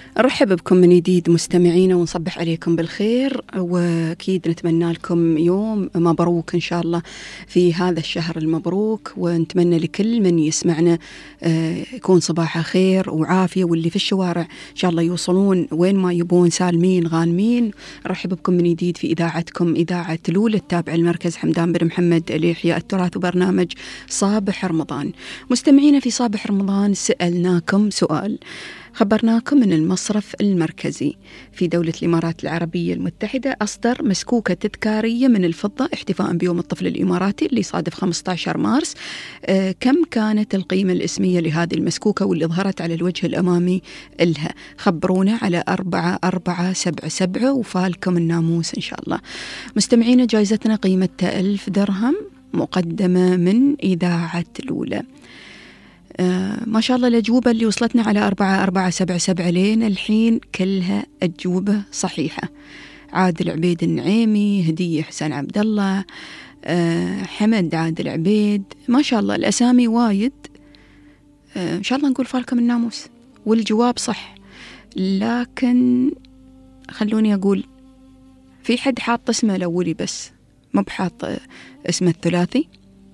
نرحب بكم من جديد مستمعينا ونصبح عليكم بالخير، وأكيد نتمنى لكم يوم مبروك إن شاء الله في هذا الشهر المبروك، ونتمنى لكل من يسمعنا يكون صباحه خير وعافية، واللي في الشوارع إن شاء الله يوصلون وين ما يبون سالمين غانمين. نرحب بكم من جديد في إذاعتكم إذاعة لولة التابعة المركز حمدان بن محمد لإحياء التراث، وبرنامج صابح رمضان. مستمعينا في صابح رمضان سألناكم سؤال، خبرناكم من المصرف المركزي في دولة الإمارات العربية المتحدة أصدر مسكوكة تذكارية من الفضة احتفاء بيوم الطفل الإماراتي اللي صادف خمسة عشر مارس. آه كم كانت القيمة الإسمية لهذه المسكوكة واللي ظهرت على الوجه الأمامي إلها؟ خبرونا على أربعة أربعة سبعة سبعة وفالكم الناموس إن شاء الله. مستمعين جائزتنا قيمتها ألف درهم مقدمة من إذاعة لولة. آه ما شاء الله الأجوبة اللي وصلتنا على أربعة أربعة سبعة سبعة لين الحين كلها أجوبة صحيحة. عادل عبيد النعيمي، هدية حسن عبد الله، آه حمد عادل عبيد، ما شاء الله الأسامي وايد. آه إن شاء الله نقول فالكم الناموس والجواب صح، لكن خلوني أقول في حد حاط اسمه الأولي بس ما بحاط اسمه الثلاثي،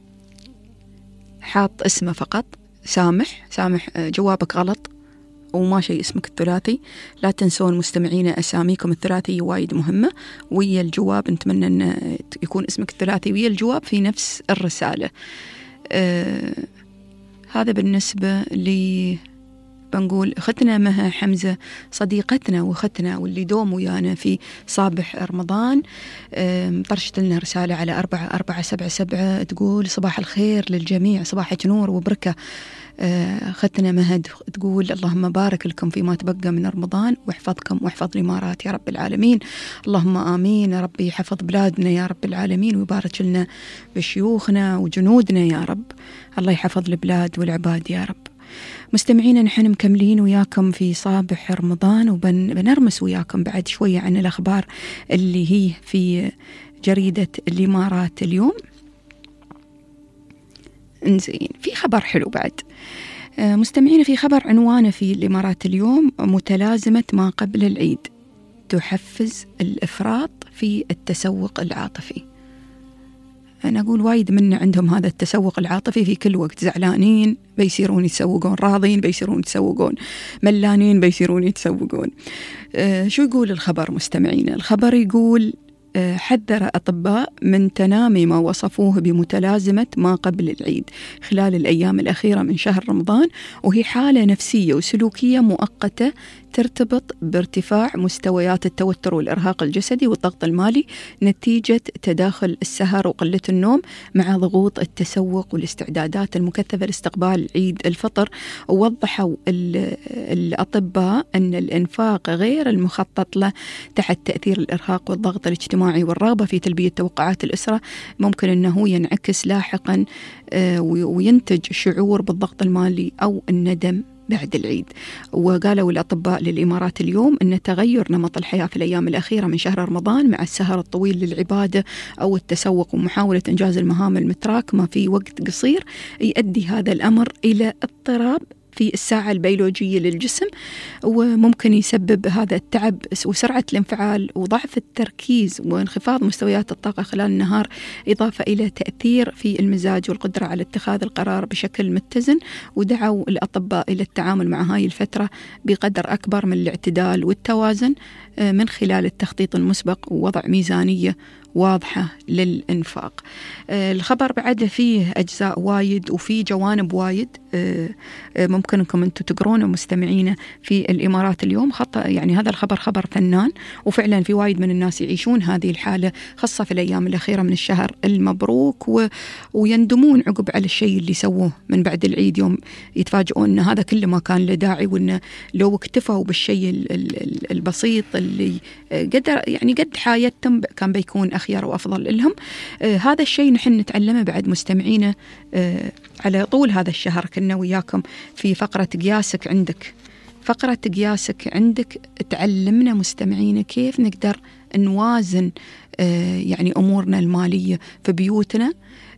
حاط اسمه فقط. سامح سامح جوابك غلط وما شيء اسمك الثلاثي. لا تنسون مستمعين أساميكم الثلاثية وايد مهمة، ويا الجواب نتمنى أن يكون اسمك الثلاثي ويا الجواب في نفس الرسالة. آه هذا بالنسبة لي. بنقول أختنا مها حمزة صديقتنا وأختنا واللي دوم ويانا في صابح رمضان، طرشت لنا رسالة على أربعة أربعة سبعة سبعة تقول صباح الخير للجميع، صباحك نور وبركة. أختنا مهد تقول اللهم بارك لكم فيما تبقى من رمضان واحفظكم واحفظ الإمارات يا رب العالمين. اللهم آمين، يا رب يحفظ بلادنا يا رب العالمين ويبارك لنا بشيوخنا وجنودنا يا رب. الله يحفظ البلاد والعباد يا رب. مستمعينا نحن مكملين وياكم في صابح رمضان، وبنرمس وياكم بعد شوية عن الأخبار اللي هي في جريدة الإمارات اليوم. انزين في خبر حلو بعد مستمعينا، في خبر عنوانه في الإمارات اليوم متلازمة ما قبل العيد تحفز الإفراط في التسوق العاطفي. أنا أقول وايد منا عندهم هذا التسوق العاطفي في كل وقت، زعلانين بيصيرون يتسوقون، راضين بيصيرون يتسوقون، ملانين بيصيرون يتسوقون. أه شو يقول الخبر مستمعين؟ الخبر يقول أه حذر أطباء من تنامي ما وصفوه بمتلازمة ما قبل العيد خلال الأيام الأخيرة من شهر رمضان، وهي حالة نفسية وسلوكية مؤقتة ترتبط بارتفاع مستويات التوتر والإرهاق الجسدي والضغط المالي نتيجة تداخل السهر وقلة النوم مع ضغوط التسوق والاستعدادات المكثفة لاستقبال عيد الفطر. ووضحوا الأطباء أن الإنفاق غير المخطط له تحت تأثير الإرهاق والضغط الاجتماعي والرغبة في تلبية توقعات الأسرة ممكن أنه ينعكس لاحقا وينتج شعور بالضغط المالي أو الندم بعد العيد. وقالوا الأطباء للإمارات اليوم أن تغير نمط الحياة في الأيام الأخيرة من شهر رمضان مع السهر الطويل للعبادة أو التسوق ومحاولة إنجاز المهام المتراكمة في وقت قصير يؤدي هذا الأمر إلى اضطراب في الساعة البيولوجية للجسم، وممكن يسبب هذا التعب وسرعة الانفعال وضعف التركيز وانخفاض مستويات الطاقة خلال النهار، إضافة إلى تأثير في المزاج والقدرة على اتخاذ القرار بشكل متزن. ودعوا الأطباء إلى التعامل مع هاي الفترة بقدر أكبر من الاعتدال والتوازن من خلال التخطيط المسبق ووضع ميزانية واضحة للإنفاق. الخبر بعد فيه أجزاء وايد وفيه جوانب وايد ممكن أنكم أنتم تقرونه مستمعين في الإمارات اليوم. خط يعني هذا الخبر خبر فنان، وفعلا في وايد من الناس يعيشون هذه الحالة خاصة في الأيام الأخيرة من الشهر المبروك، و... ويندمون عقب على الشيء اللي سووه من بعد العيد، يوم يتفاجئون أن هذا كله ما كان له داعي، وأن لو اكتفوا بالشيء البسيط اللي قدر يعني قد حياتهم كان بيكون أخير وأفضل لهم. آه هذا الشيء نحن نتعلمه بعد مستمعينا آه على طول هذا الشهر. كنا وياكم في فقرة قياسك عندك، فقرة قياسك عندك تعلمنا مستمعينا كيف نقدر نوازن آه يعني أمورنا المالية في بيوتنا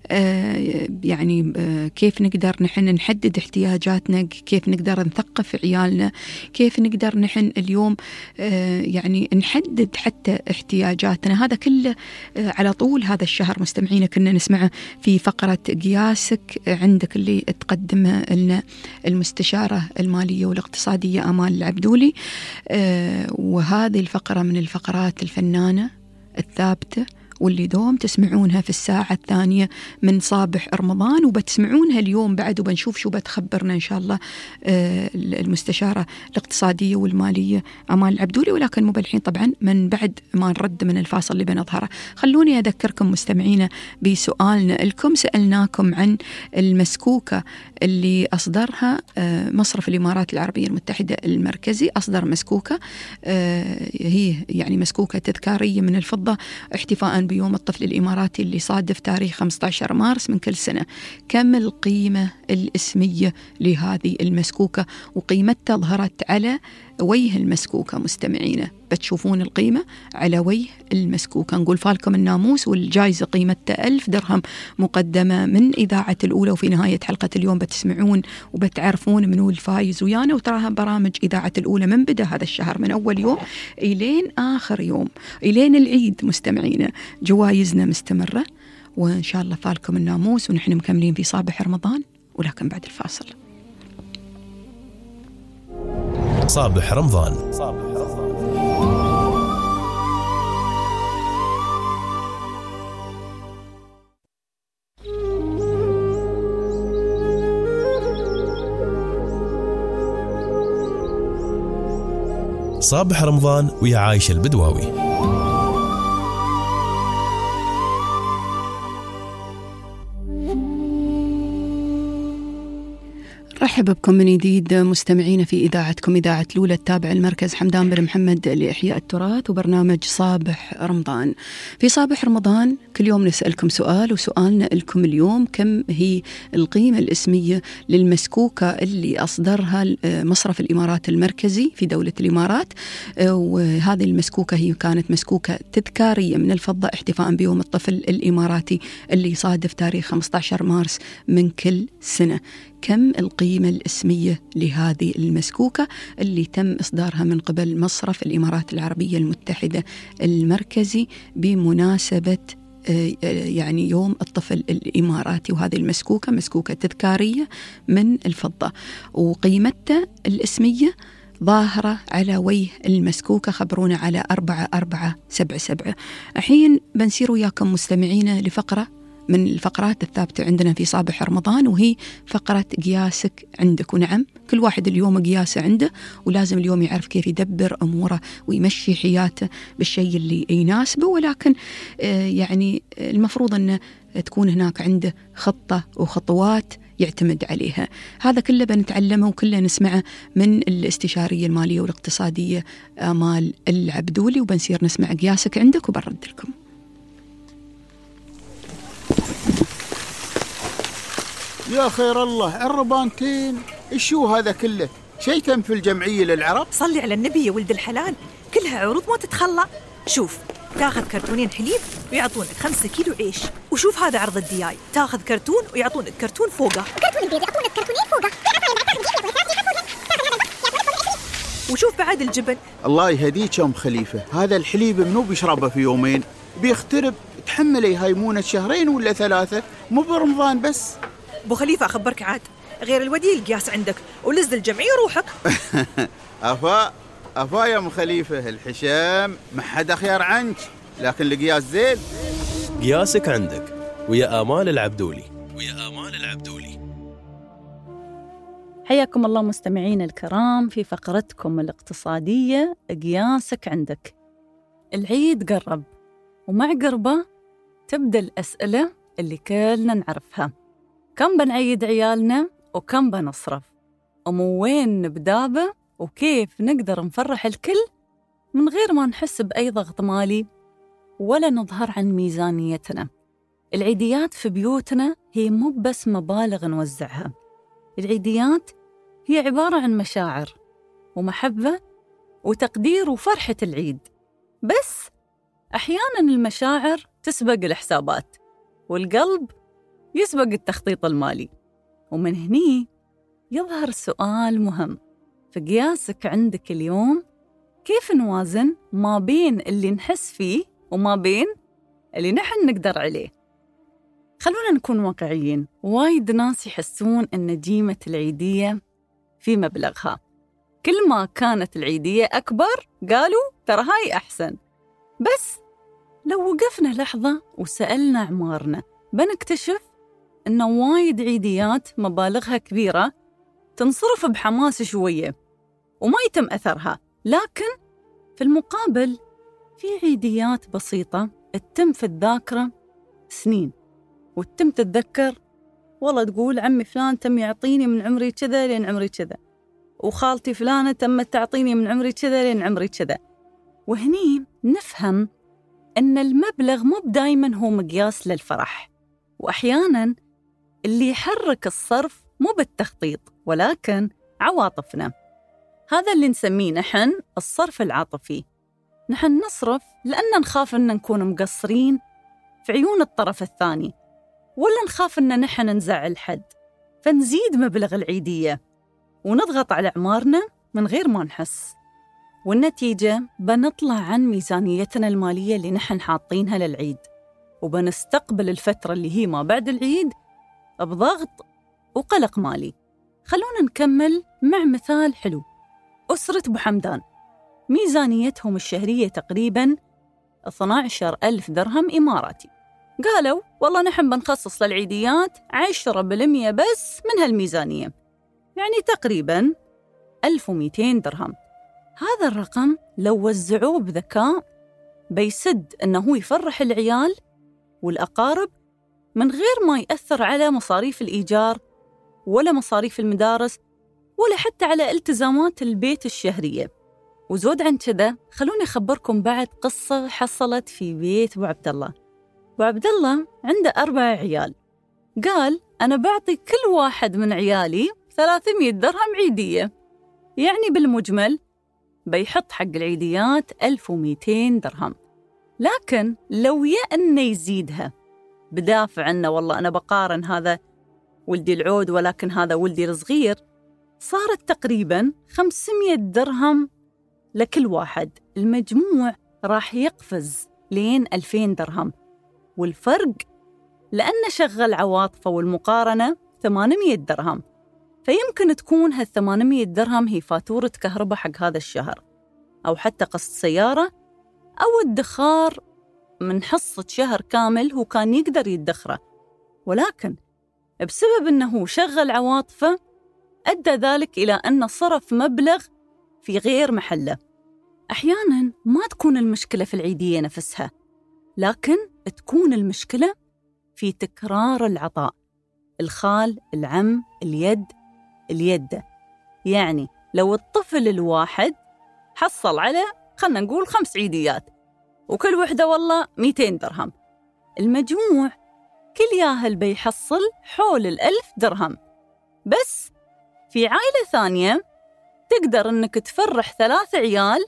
يعني كيف نقدر نحن نحدد احتياجاتنا، كيف نقدر نثقف عيالنا، كيف نقدر نحن اليوم يعني نحدد حتى احتياجاتنا. هذا كله على طول هذا الشهر مستمعينا كنا نسمعه في فقرة قياسك عندك اللي تقدمها لنا المستشارة المالية والاقتصادية آمال العبدولي. وهذه الفقرة من الفقرات الفنانة الثابتة واللي دوم تسمعونها في الساعة الثانية من صابح رمضان، وبتسمعونها اليوم بعد، وبنشوف شو بتخبرنا إن شاء الله المستشارة الاقتصادية والمالية آمال العبدولي، ولكن مو بالحين طبعا، من بعد ما نرد من الفاصل اللي بنظهره. خلوني أذكركم مستمعينا بسؤالنا لكم. سألناكم عن المسكوكة اللي أصدرها مصرف الإمارات العربية المتحدة المركزي. أصدر مسكوكة هي يعني مسكوكة تذكارية من الفضة احتفاء بيوم الطفل الإماراتي اللي صادف تاريخ خمسة عشر مارس من كل سنة. كم القيمة الإسمية لهذه المسكوكة؟ وقيمتها ظهرت على وجه المسكوكة مستمعينا، بتشوفون القيمة على وجه المسكوكة. نقول فالكم الناموس، والجائزة قيمتها ألف درهم مقدمة من إذاعة الأولى. وفي نهاية حلقة اليوم بتسمعون وبتعرفون منو الفايز ويانا. وتراها برامج إذاعة الأولى من بدأ هذا الشهر من أول يوم إلين آخر يوم إلين العيد مستمعينا، جوائزنا مستمرة، وإن شاء الله فالكم الناموس ونحن مكملين في صابح رمضان، ولكن بعد الفاصل. صابح رمضان. صابح رمضان ويا عايشة البدواوي. رحب بكم من جديد مستمعين في إذاعتكم إذاعة الأولى التابع المركز حمدان بن محمد لإحياء التراث، وبرنامج صابح رمضان. في صابح رمضان كل يوم نسألكم سؤال، وسؤالنا لكم اليوم: كم هي القيمة الإسمية للمسكوكة اللي أصدرها مصرف الإمارات المركزي في دولة الإمارات؟ وهذه المسكوكة هي كانت مسكوكة تذكارية من الفضة احتفاء بيوم الطفل الإماراتي اللي يصادف تاريخ خمسة عشر مارس من كل سنة. كم القيمة الإسمية لهذه المسكوكة اللي تم إصدارها من قبل مصرف الإمارات العربية المتحدة المركزي بمناسبة يعني يوم الطفل الإماراتي؟ وهذه المسكوكة مسكوكة تذكارية من الفضة، وقيمتها الإسمية ظاهرة على وجه المسكوكة. خبرونا على أربعة أربعة سبعة سبعة. الحين بنسير وياكم مستمعين لفقرة من الفقرات الثابتة عندنا في صابح رمضان، وهي فقرة قياسك عندك. ونعم، كل واحد اليوم قياسه عنده، ولازم اليوم يعرف كيف يدبر أموره ويمشي حياته بالشيء اللي يناسبه، ولكن يعني المفروض أن تكون هناك عنده خطة وخطوات يعتمد عليها. هذا كله بنتعلمه وكله نسمعه من الاستشارية المالية والاقتصادية آمال العبدولي، وبنسير نسمع قياسك عندك وبرد لكم. يا خير الله، الربانتين شو هذا كله؟ شيء تم في الجمعية للعرب؟ صلي على النبي يا ولد الحلال، كلها عروض ما تتخلى. شوف، تاخذ كرتونين حليب ويعطونك خمسة كيلو عيش. وشوف هذا عرض الدياي، تاخذ كرتون ويعطونك كرتون فوقه، كرتون البيض يعطونك كرتونين فوقه. وشوف بعد الجبن. الله يهديك يا ام خليفة، هذا الحليب منو بيشربه في يومين؟ بيخترب، تحمله هايمونة شهرين ولا ثلاثة، مو برمضان بس. ابو خليفة أخبرك عاد، غير الودي القياس عندك ولز الجمعية روحك. أفا أفا يا ام خليفة، الحشام ما حدا خيار عنك، لكن القياس زين. قياسك عندك ويا آمال العبدولي. ويا آمال العبدولي. حياكم الله مستمعين الكرام في فقرتكم الاقتصادية قياسك عندك. العيد قرب، ومع قربه تبدأ الأسئلة اللي كلنا نعرفها: كم بنعيد عيالنا وكم بنصرف، ومن وين نبدأ به، وكيف نقدر نفرح الكل من غير ما نحس بأي ضغط مالي ولا نظهر عن ميزانيتنا. العيديات في بيوتنا هي مو بس مبالغ نوزعها، العيديات هي عبارة عن مشاعر ومحبة وتقدير وفرحة العيد. بس أحياناً المشاعر تسبق الحسابات، والقلب يسبق التخطيط المالي. ومن هني يظهر سؤال مهم في قياسك عندك اليوم: كيف نوازن ما بين اللي نحس فيه وما بين اللي نحن نقدر عليه؟ خلونا نكون واقعيين. وايد ناس يحسون أن قيمة العيدية في مبلغها. كل ما كانت العيدية أكبر قالوا ترى هاي أحسن. بس لو وقفنا لحظة وسألنا عمارنا بنكتشف أن وايد عيديات مبالغها كبيرة تنصرف بحماس شوية وما يتم أثرها، لكن في المقابل في عيديات بسيطة تتم في الذاكرة سنين، وتتم تتذكر والله تقول عمي فلان تم يعطيني من عمري كذا لين عمري كذا، وخالتي فلانة تمت تعطيني من عمري كذا لين عمري كذا. وهني نفهم أن المبلغ مو دايماً هو مقياس للفرح، وأحياناً اللي يحرك الصرف مو بالتخطيط ولكن عواطفنا. هذا اللي نسميه نحن الصرف العاطفي. نحن نصرف لأن نخاف أن نكون مقصرين في عيون الطرف الثاني، ولا نخاف أن نحن نزعل حد، فنزيد مبلغ العيدية ونضغط على عمارنا من غير ما نحس. والنتيجة بنطلع عن ميزانيتنا المالية اللي نحن حاطينها للعيد، وبنستقبل الفترة اللي هي ما بعد العيد بضغط وقلق مالي. خلونا نكمل مع مثال حلو. أسرة أبو حمدان ميزانيتهم الشهرية تقريباً اثنا عشر ألف درهم إماراتي. قالوا والله نحن بنخصص للعيديات عشرة بالمية بس من هالميزانية، يعني تقريباً ألف ومئتين درهم. هذا الرقم لو وزعوه بذكاء بيسد أنه يفرح العيال والأقارب من غير ما يأثر على مصاريف الإيجار ولا مصاريف المدارس ولا حتى على التزامات البيت الشهرية. وزود عن كذا خلوني أخبركم بعد قصة حصلت في بيت أبو عبد الله. أبو عبد الله عنده أربع عيال. قال أنا بعطي كل واحد من عيالي ثلاثمية درهم عيدية، يعني بالمجمل بيحط حق العيديات ألف ومئتين درهم. لكن لو يأنه يزيدها بدافع أنه والله أنا بقارن هذا ولدي العود ولكن هذا ولدي الصغير، صارت تقريباً خمسمية درهم لكل واحد. المجموع راح يقفز لين ألفين درهم، والفرق لأنه شغل عواطفه والمقارنة ثمانمية درهم. فيمكن تكون هالثمانمية درهم هي فاتورة كهرباء حق هذا الشهر، أو حتى قسط سيارة، أو ادخار من حصة شهر كامل هو كان يقدر يدخره، ولكن بسبب أنه شغل عواطفه أدى ذلك إلى أن صرف مبلغ في غير محله. أحياناً ما تكون المشكلة في العيدية نفسها، لكن تكون المشكلة في تكرار العطاء. الخال، العم، اليد، اليد. يعني لو الطفل الواحد حصل على خلنا نقول خمس عيديات وكل وحدة والله مئتين درهم، المجموع كل ياهل بيحصل حول الألف درهم. بس في عائلة ثانية تقدر أنك تفرح ثلاث عيال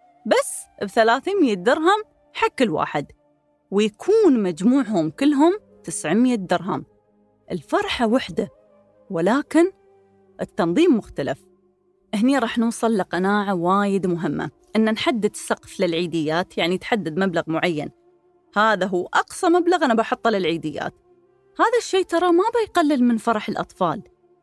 بس بثلاثمية درهم حق كل واحد، ويكون مجموعهم كلهم تسعمية درهم. الفرحة وحدة ولكن التنظيم مختلف. هني راح نوصل لقناعة وايد مهمة، أن نحدد سقف للعيديات، يعني تحدد مبلغ معين، هذا هو أقصى مبلغ أنا بحطه للعيديات. هذا الشيء ترى ما بيقلل من فرح الأطفال،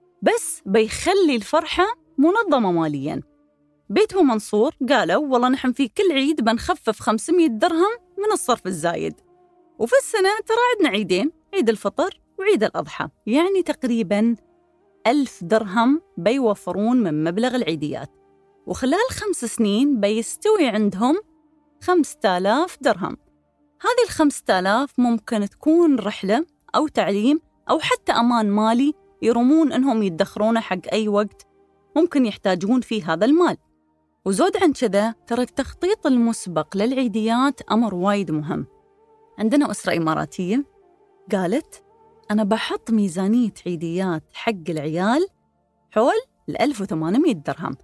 بس بيخلي الفرحة منظمة مالياً. بيت أبو منصور قالوا والله نحن في كل عيد بنخفف خمسمية درهم من الصرف الزايد، وفي السنة ترى عندنا عيدين، عيد الفطر وعيد الأضحى، يعني تقريباً ألف درهم بيوفرون من مبلغ العيديات، وخلال خمس سنين بيستوي عندهم خمسة آلاف درهم. هذه الخمسة آلاف ممكن تكون رحلة أو تعليم أو حتى أمان مالي يرمون أنهم يدخرونه حق أي وقت ممكن يحتاجون فيه هذا المال. وزود عن كذا ترى التخطيط المسبق للعيديات أمر وايد مهم. عندنا أسرة إماراتية قالت أنا بحط ميزانية عيديات حق العيال حول الألف وثمانمية درهم،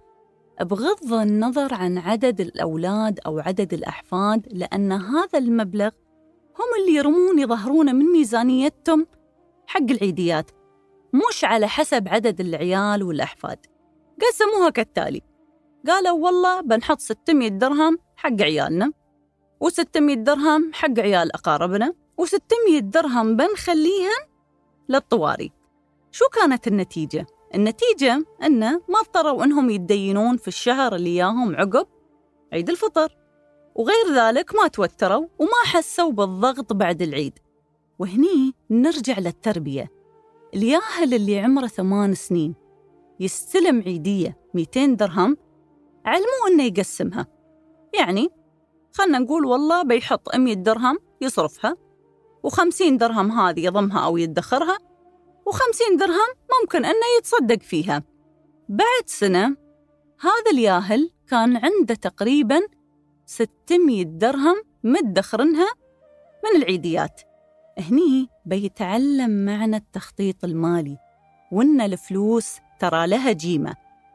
بغض النظر عن عدد الأولاد أو عدد الأحفاد، لأن هذا المبلغ هم اللي يرمون يظهرون من ميزانيتهم حق العيديات، مش على حسب عدد العيال والأحفاد. قسموها كالتالي: قالوا والله بنحط ستمية درهم حق عيالنا، وستمية درهم حق عيال أقاربنا، وستمية درهم بنخليهن للطوارئ. شو كانت النتيجة؟ النتيجة أنه ما اضطروا أنهم يتدينون في الشهر اللي ياهم عقب عيد الفطر، وغير ذلك ما توتروا وما حسوا بالضغط بعد العيد. وهني نرجع للتربية. الياهل اللي عمره ثمان سنين يستلم عيدية مئتين درهم، علموا أنه يقسمها. يعني خلنا نقول والله بيحط مئة درهم يصرفها، وخمسين درهم هذه يضمها أو يدخرها، وخمسين درهم ممكن أنه يتصدق فيها. بعد سنة هذا الياهل كان عنده تقريباً ستمية درهم مدخرنها من العيديات. هني بيتعلم معنى التخطيط المالي، وإن الفلوس ترى لها جيمة،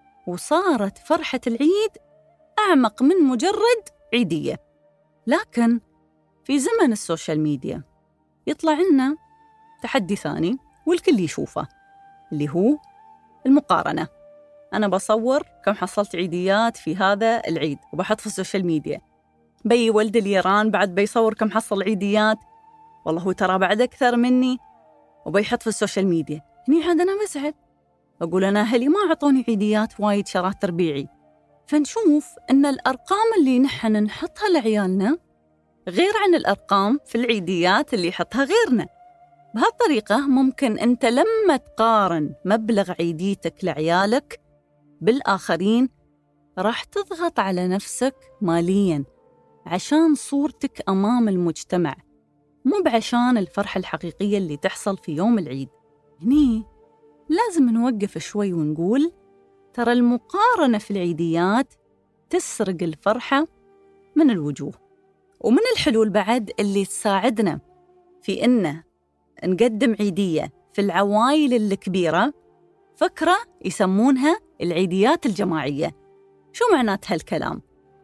وصارت فرحة العيد أعمق من مجرد عيدية. لكن في زمن السوشيال ميديا يطلع لنا تحدي ثاني والكل يشوفه، اللي هو المقارنة. أنا بصور كم حصلت عيديات في هذا العيد وبحط في السوشيال ميديا، بي ولد اليران بعد بيصور كم حصل عيديات، والله هو ترى بعد أكثر مني، وبيحط في السوشيال ميديا. هني عاد أنا بزعل، أقول أنا أهلي ما عطوني عيديات وايد شرات تربيعي. فنشوف أن الأرقام اللي نحن نحطها لعيالنا غير عن الأرقام في العيديات اللي يحطها غيرنا. بهالطريقة ممكن أنت لما تقارن مبلغ عيديتك لعيالك بالآخرين راح تضغط على نفسك مالياً عشان صورتك أمام المجتمع، مو بعشان الفرحة الحقيقية اللي تحصل في يوم العيد. هني لازم نوقف شوي ونقول ترى المقارنة في العيديات تسرق الفرحة من الوجوه. ومن الحلول بعد اللي تساعدنا في إنه نقدم عيدية في العوائل الكبيرة فكرة يسمونها العيديات الجماعية. شو معنات هالكلام؟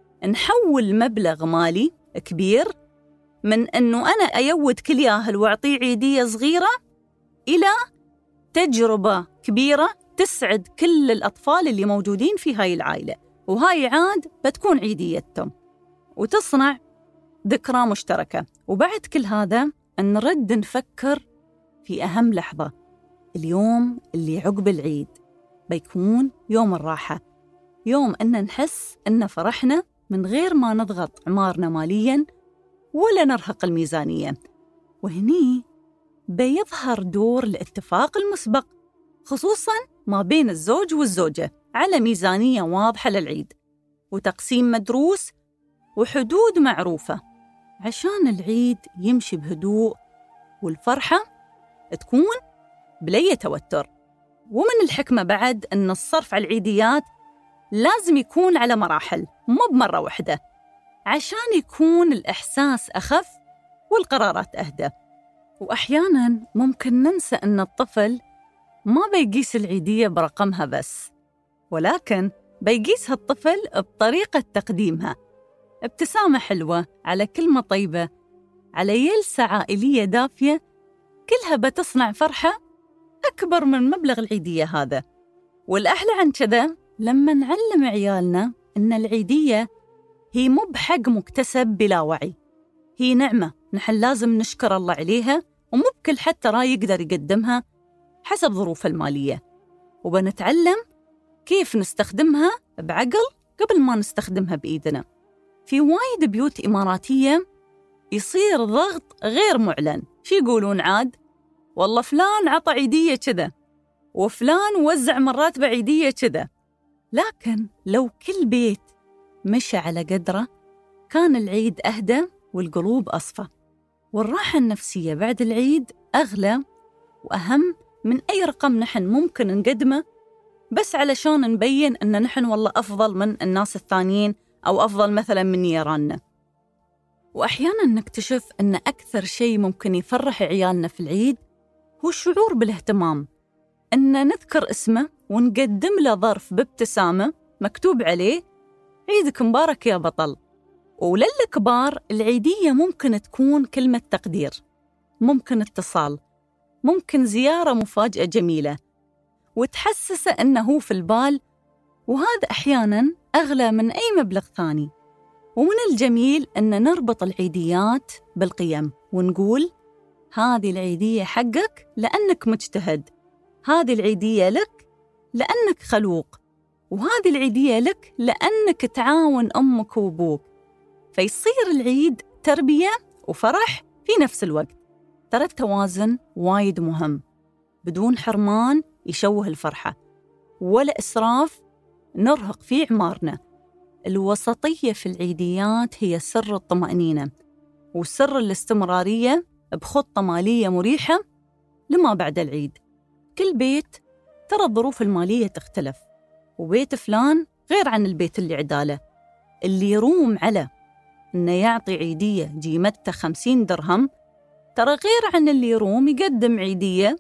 نحول مبلغ مالي كبير من أنه أنا أيود كل ياهل وأعطيه عيدية صغيرة إلى تجربة كبيرة تسعد كل الأطفال اللي موجودين في هاي العائلة، وهاي عاد بتكون عيديتهم وتصنع ذكرى مشتركة. وبعد كل هذا نرد نفكر في أهم لحظة، اليوم اللي عقب العيد بيكون يوم الراحة، يوم أن نحس أن فرحنا من غير ما نضغط عمارنا مالياً ولا نرهق الميزانية. وهني بيظهر دور الاتفاق المسبق، خصوصاً ما بين الزوج والزوجة، على ميزانية واضحة للعيد وتقسيم مدروس وحدود معروفة عشان العيد يمشي بهدوء والفرحة تكون بلا توتر. ومن الحكمة بعد أن الصرف على العيديات لازم يكون على مراحل مو بمرة واحدة عشان يكون الإحساس أخف والقرارات أهدى. وأحياناً ممكن ننسى أن الطفل ما بيقيس العيدية برقمها بس، ولكن بيقيسها الطفل بطريقة تقديمها، ابتسامة حلوة، على كلمة طيبة، على جلسة عائلية دافية، كلها بتصنع فرحة أكبر من مبلغ العيدية هذا. والأحلى عن كذا لما نعلم عيالنا أن العيدية هي مو بحق مكتسب بلا وعي، هي نعمة نحن لازم نشكر الله عليها، ومو بكل حد ترى يقدر يقدمها حسب ظروف المالية. وبنتعلم كيف نستخدمها بعقل قبل ما نستخدمها بإيدنا. في وايد بيوت إماراتية يصير ضغط غير معلن، شي يقولون عاد والله فلان عطى عيدية كذا وفلان وزع مرات بعيدية كذا. لكن لو كل بيت مشى على قدره كان العيد أهدى والقلوب أصفى، والراحة النفسية بعد العيد أغلى وأهم من أي رقم نحن ممكن نقدمه بس علشان نبين أن نحن والله أفضل من الناس الثانيين أو أفضل مثلا من نيراننا. وأحيانا نكتشف أن أكثر شيء ممكن يفرح عيالنا في العيد هو الشعور بالاهتمام، أن نذكر اسمه ونقدم له ظرف بابتسامة مكتوب عليه عيدك مبارك يا بطل. وللكبار العيدية ممكن تكون كلمة تقدير، ممكن اتصال، ممكن زيارة مفاجأة جميلة وتحسسه أنه هو في البال، وهذا أحياناً أغلى من أي مبلغ ثاني. ومن الجميل أن نربط العيديات بالقيم ونقول هذه العيدية حقك لأنك مجتهد، هذه العيدية لك لأنك خلوق، وهذه العيدية لك لأنك تعاون أمك وأبوك. فيصير العيد تربية وفرح في نفس الوقت. ترى التوازن وايد مهم، بدون حرمان يشوه الفرحة، ولا إسراف نرهق في عمارنا. الوسطية في العيديات هي سر الطمأنينة وسر الاستمرارية بخطة مالية مريحة لما بعد العيد. كل بيت ترى الظروف المالية تختلف، وبيت فلان غير عن البيت اللي عداله. اللي يروم على إنه يعطي عيدية قيمتها خمسين درهم ترى غير عن اللي يروم يقدم عيدية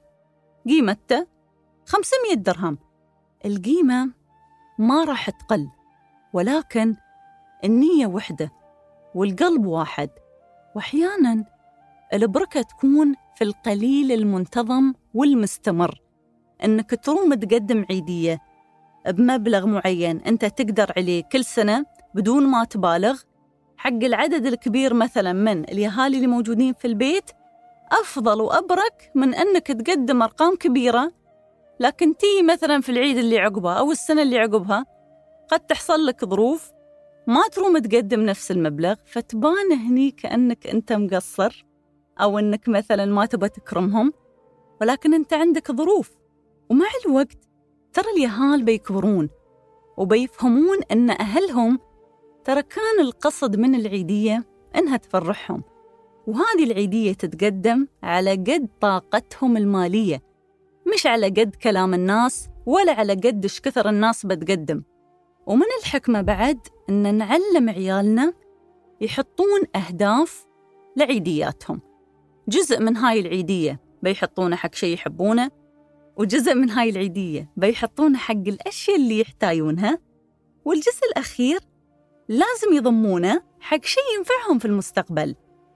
قيمتها خمسمية درهم. القيمة ما راح تقل، ولكن النية وحدة والقلب واحد. وأحياناً البركة تكون في القليل المنتظم والمستمر، إنك تروم تقدم عيدية بمبلغ معين أنت تقدر عليه كل سنة بدون ما تبالغ حق العدد الكبير مثلاً من اليهالي اللي موجودين في البيت. أفضل وأبرك من أنك تقدم أرقام كبيرة، لكن تي مثلاً في العيد اللي عقبها أو السنة اللي عقبها قد تحصل لك ظروف ما تروم تقدم نفس المبلغ، فتبان هني كأنك أنت مقصر أو أنك مثلاً ما تبى تكرمهم، ولكن أنت عندك ظروف. ومع الوقت ترى اليهال بيكبرون وبيفهمون أن أهلهم ترى كان القصد من العيدية أنها تفرحهم، وهذه العيدية تتقدم على قد طاقتهم المالية، مش على قد كلام الناس ولا على قد إيش كثر الناس بتقدم. ومن الحكمة بعد أن نعلم عيالنا يحطون أهداف لعيدياتهم. جزء من هاي العيدية بيحطونه حق شيء يحبونه، وجزء من هاي العيدية بيحطونه حق الأشياء اللي يحتاجونها، والجزء الأخير لازم يضمونه حق شيء ينفعهم في المستقبل.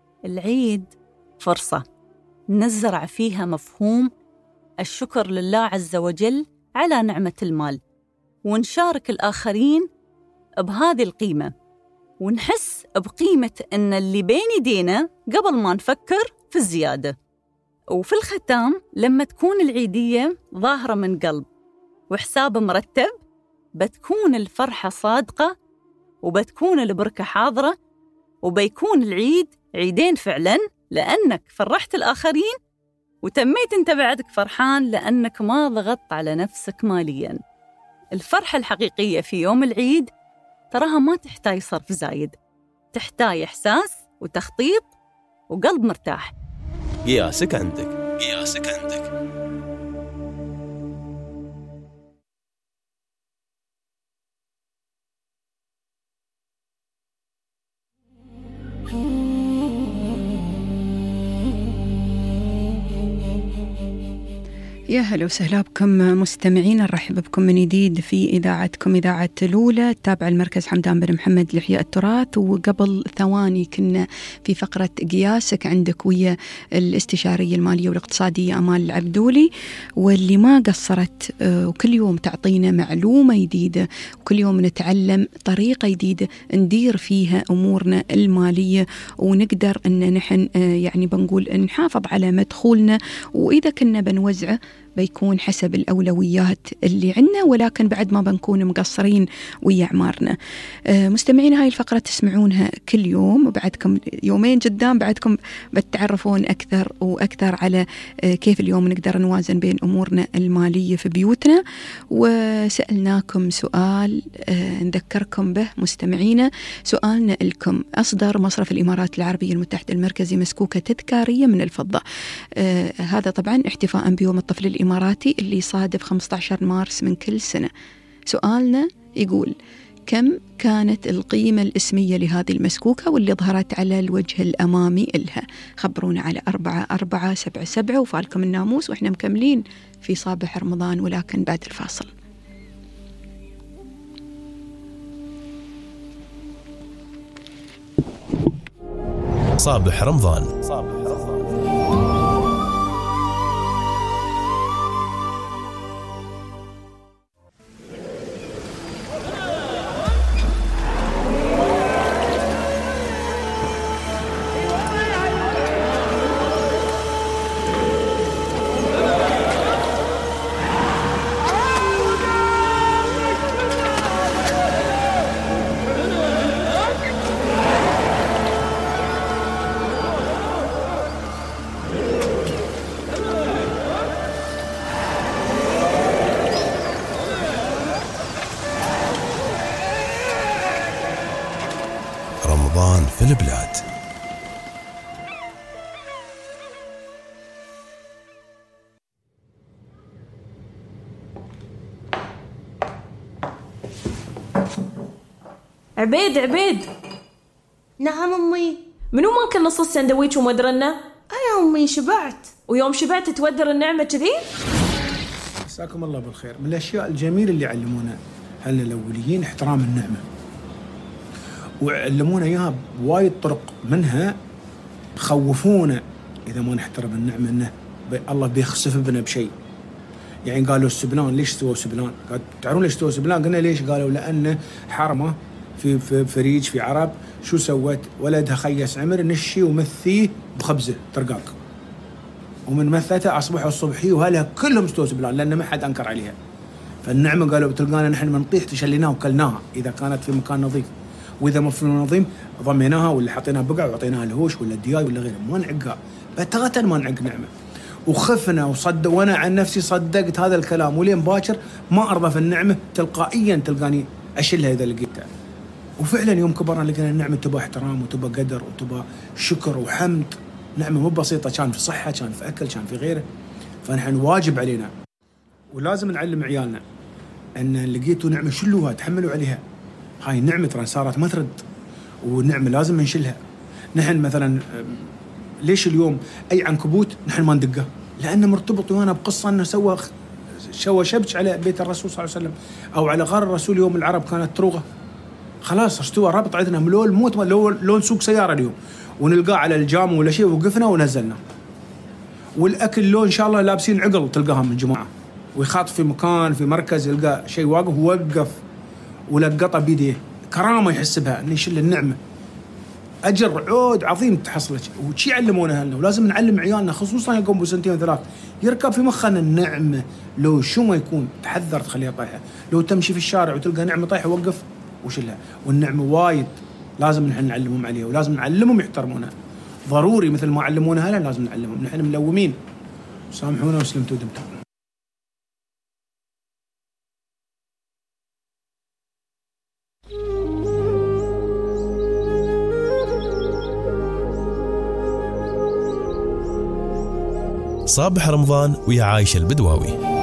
العيد فرصة نزرع فيها مفهوم الشكر لله عز وجل على نعمة المال، ونشارك الآخرين بهذه القيمة، ونحس بقيمة أن اللي بين يدينا قبل ما نفكر في الزيادة. وفي الختام لما تكون العيدية ظاهرة من قلب وحساب مرتب، بتكون الفرحة صادقة، وبتكون البركة حاضرة، وبيكون العيد عيدين فعلاً، لأنك فرحت الآخرين وتميت أنت بعدك فرحان لأنك ما ضغطت على نفسك مالياً. الفرحة الحقيقية في يوم العيد تراها ما تحتاج صرف زايد، تحتاج إحساس وتخطيط وقلب مرتاح. قياسك عندك، قياسك عندك. يا هلا وسهلا بكم مستمعين، نرحب بكم من جديد في إذاعتكم إذاعة لولا تابع المركز حمدان بن محمد لإحياء التراث. وقبل ثواني كنا في فقرة قياسك عندك ويا الاستشارية المالية والاقتصادية أمال العبدولي، واللي ما قصرت وكل يوم تعطينا معلومة جديدة، وكل يوم نتعلم طريقة جديدة ندير فيها أمورنا المالية، ونقدر أن نحن يعني بنقول نحافظ على مدخولنا، وإذا كنا بنوزعه بيكون حسب الأولويات اللي عندنا، ولكن بعد ما بنكون مقصرين ويا أعمارنا. مستمعين، هاي الفقرة تسمعونها كل يوم، وبعدكم يومين قدام بعدكم بتعرفون أكثر وأكثر على كيف اليوم نقدر نوازن بين أمورنا المالية في بيوتنا. وسألناكم سؤال نذكركم به مستمعينا، سؤالنا لكم: أصدر مصرف الإمارات العربية المتحدة المركزي مسكوكة تذكارية من الفضة، آه هذا طبعا احتفاء بيوم الطفل الإماراتي اللي صادف خمسة عشر مارس من كل سنة. سؤالنا يقول: كم كانت القيمة الإسمية لهذه المسكوكة واللي ظهرت على الوجه الأمامي إلها؟ خبرونا على أربعة أربعة سبعة سبعة، وفالكم الناموس، وإحنا مكملين في صباح رمضان ولكن بعد الفاصل. صباح رمضان. رمضان في البلاد. عبيد عبيد. نعم أمي. منو ماكل نص السندويش ومدرنا؟ أي أمي شبعت. ويوم شبعت تودر النعمة كذي؟ مساكم الله بالخير. من الأشياء الجميلة اللي علمونا هل الأوليين احترام النعمة، وعلمونا إياها بوايد طرق، منها خوفونا إذا ما نحترم النعمة إنه الله بيخسف بنا بشيء. يعني قالوا السبلان، ليش سووا سبلان؟ قالوا تعرفون ليش سووا سبلان؟ قلنا ليش؟ قالوا لأن حرمة في في فريج في عرب شو سوت؟ ولدها خيس عمر نشي ومثيه بخبزه ترقاق، ومن مثته أصبحوا الصبحي وهلها كلهم استووا سبلان لأن ما حد أنكر عليها. فالنعمة قالوا بتلقانا نحن من طيح تشليناها وكلناها إذا كانت في مكان نظيف، وإذا ما في نظيف ضميناها ولا حطيناها بقع وعطيناها الهوش ولا الدياي ولا غيره، ما نعقها بتغتا، ما نعق نعمة. وخفنا وصدق، وأنا عن نفسي صدقت هذا الكلام، ولين باكر ما أرضى في النعمة تلقائيا تلقاني أشلها إذا لقيتها. وفعلا يوم كبرنا لقينا النعمة تبى احترام وتبى قدر وتبى شكر وحمد. نعمة مو بسيطة، كان في صحة، كان في أكل، كان في غيره. فنحن واجب علينا ولازم نعلم عيالنا أن لقيتوا نعمة شلوها، تحملوا عليها. هاي النعمة ترى صارت ما ترد، والنعمة لازم نشلها. نحن مثلا ليش اليوم أي عنكبوت نحن ما ندقه؟ لأنه مرتبط ويانا بقصة أنه سوى سوى شبش على بيت الرسول صلى الله عليه وسلم، أو على غار الرسول يوم العرب كانت تروغة. خلاص استوى رابط عندنا ملول موت، لو لو نسوق سيارة اليوم ونلقاه على الجام ولا شيء وقفنا ونزلنا. والأكل لو إن شاء الله لابسين عقل تلقاهم من جماعة، ويخاط في مكان في مركز يلقى شيء واقف ووقف ولقطه بيديه، كرامة يحس بها إن يشيل النعمة، أجر عود عظيم تحصلك. وشي علمونا هلنا، ولازم نعلم عيالنا خصوصا يقوم بسنتين وثلاث يركب في مخنا النعمة لو شو ما يكون تحذر تخليها طايحة. لو تمشي في الشارع وتلقى نعمة طايحة وقف وشلها. والنعمة وايد لازم نحن نعلمهم عليها، ولازم نعلمهم يحترمونها ضروري مثل ما علمونا هلا لازم نعلمهم. نحن ملومين. سامحونا وسلمتوا دمتم. صابح رمضان ويا عايشة البدواوي.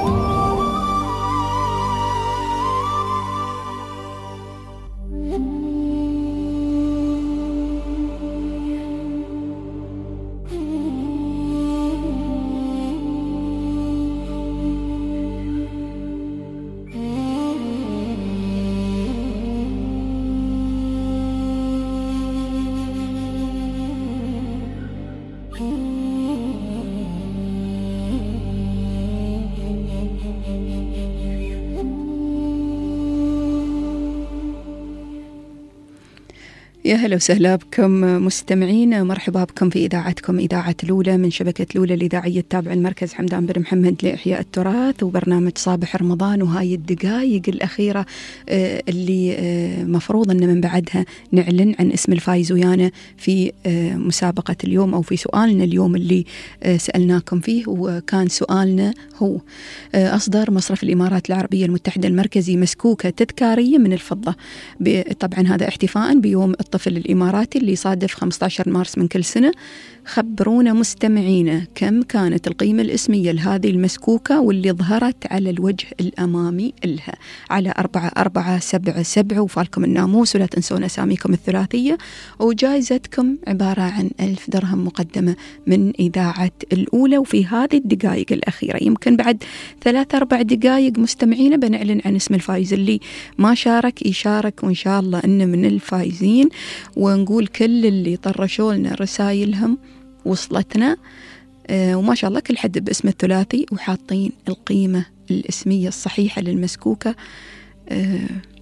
يا هلا وسهلا بكم مستمعين، مرحبا بكم في إذاعتكم إذاعة الأولى من شبكة الأولى الإذاعية التابعة المركز حمدان بن محمد لإحياء التراث، وبرنامج صابح رمضان. وهاي الدقائق الأخيرة اللي مفروض أن من بعدها نعلن عن اسم الفايز ويانا في مسابقة اليوم، أو في سؤالنا اليوم اللي سألناكم فيه. وكان سؤالنا هو: أصدر مصرف الإمارات العربية المتحدة المركزي مسكوكة تذكارية من الفضة. طبعا هذا احتفاء بيوم الطفل الإماراتي اللي يصادف خمسة عشر مارس من كل سنة. خبرونا مستمعينا كم كانت القيمة الإسمية لهذه المسكوكة واللي ظهرت على الوجه الأمامي لها على أربعة أربعة سبعة سبعة، وفالكم الناموس، ولا تنسون أساميكم الثلاثية. وجائزتكم عبارة عن ألف درهم مقدمة من إذاعة الأولى. وفي هذه الدقائق الأخيرة يمكن بعد ثلاث أربع دقائق مستمعينا بنعلن عن اسم الفائز. اللي ما شارك يشارك، وإن شاء الله إنه من الفائزين. ونقول كل اللي طرشوا لنا رسائلهم وصلتنا، آه وما شاء الله كل حد باسم الثلاثي وحاطين القيمة الاسمية الصحيحة للمسكوكة. آه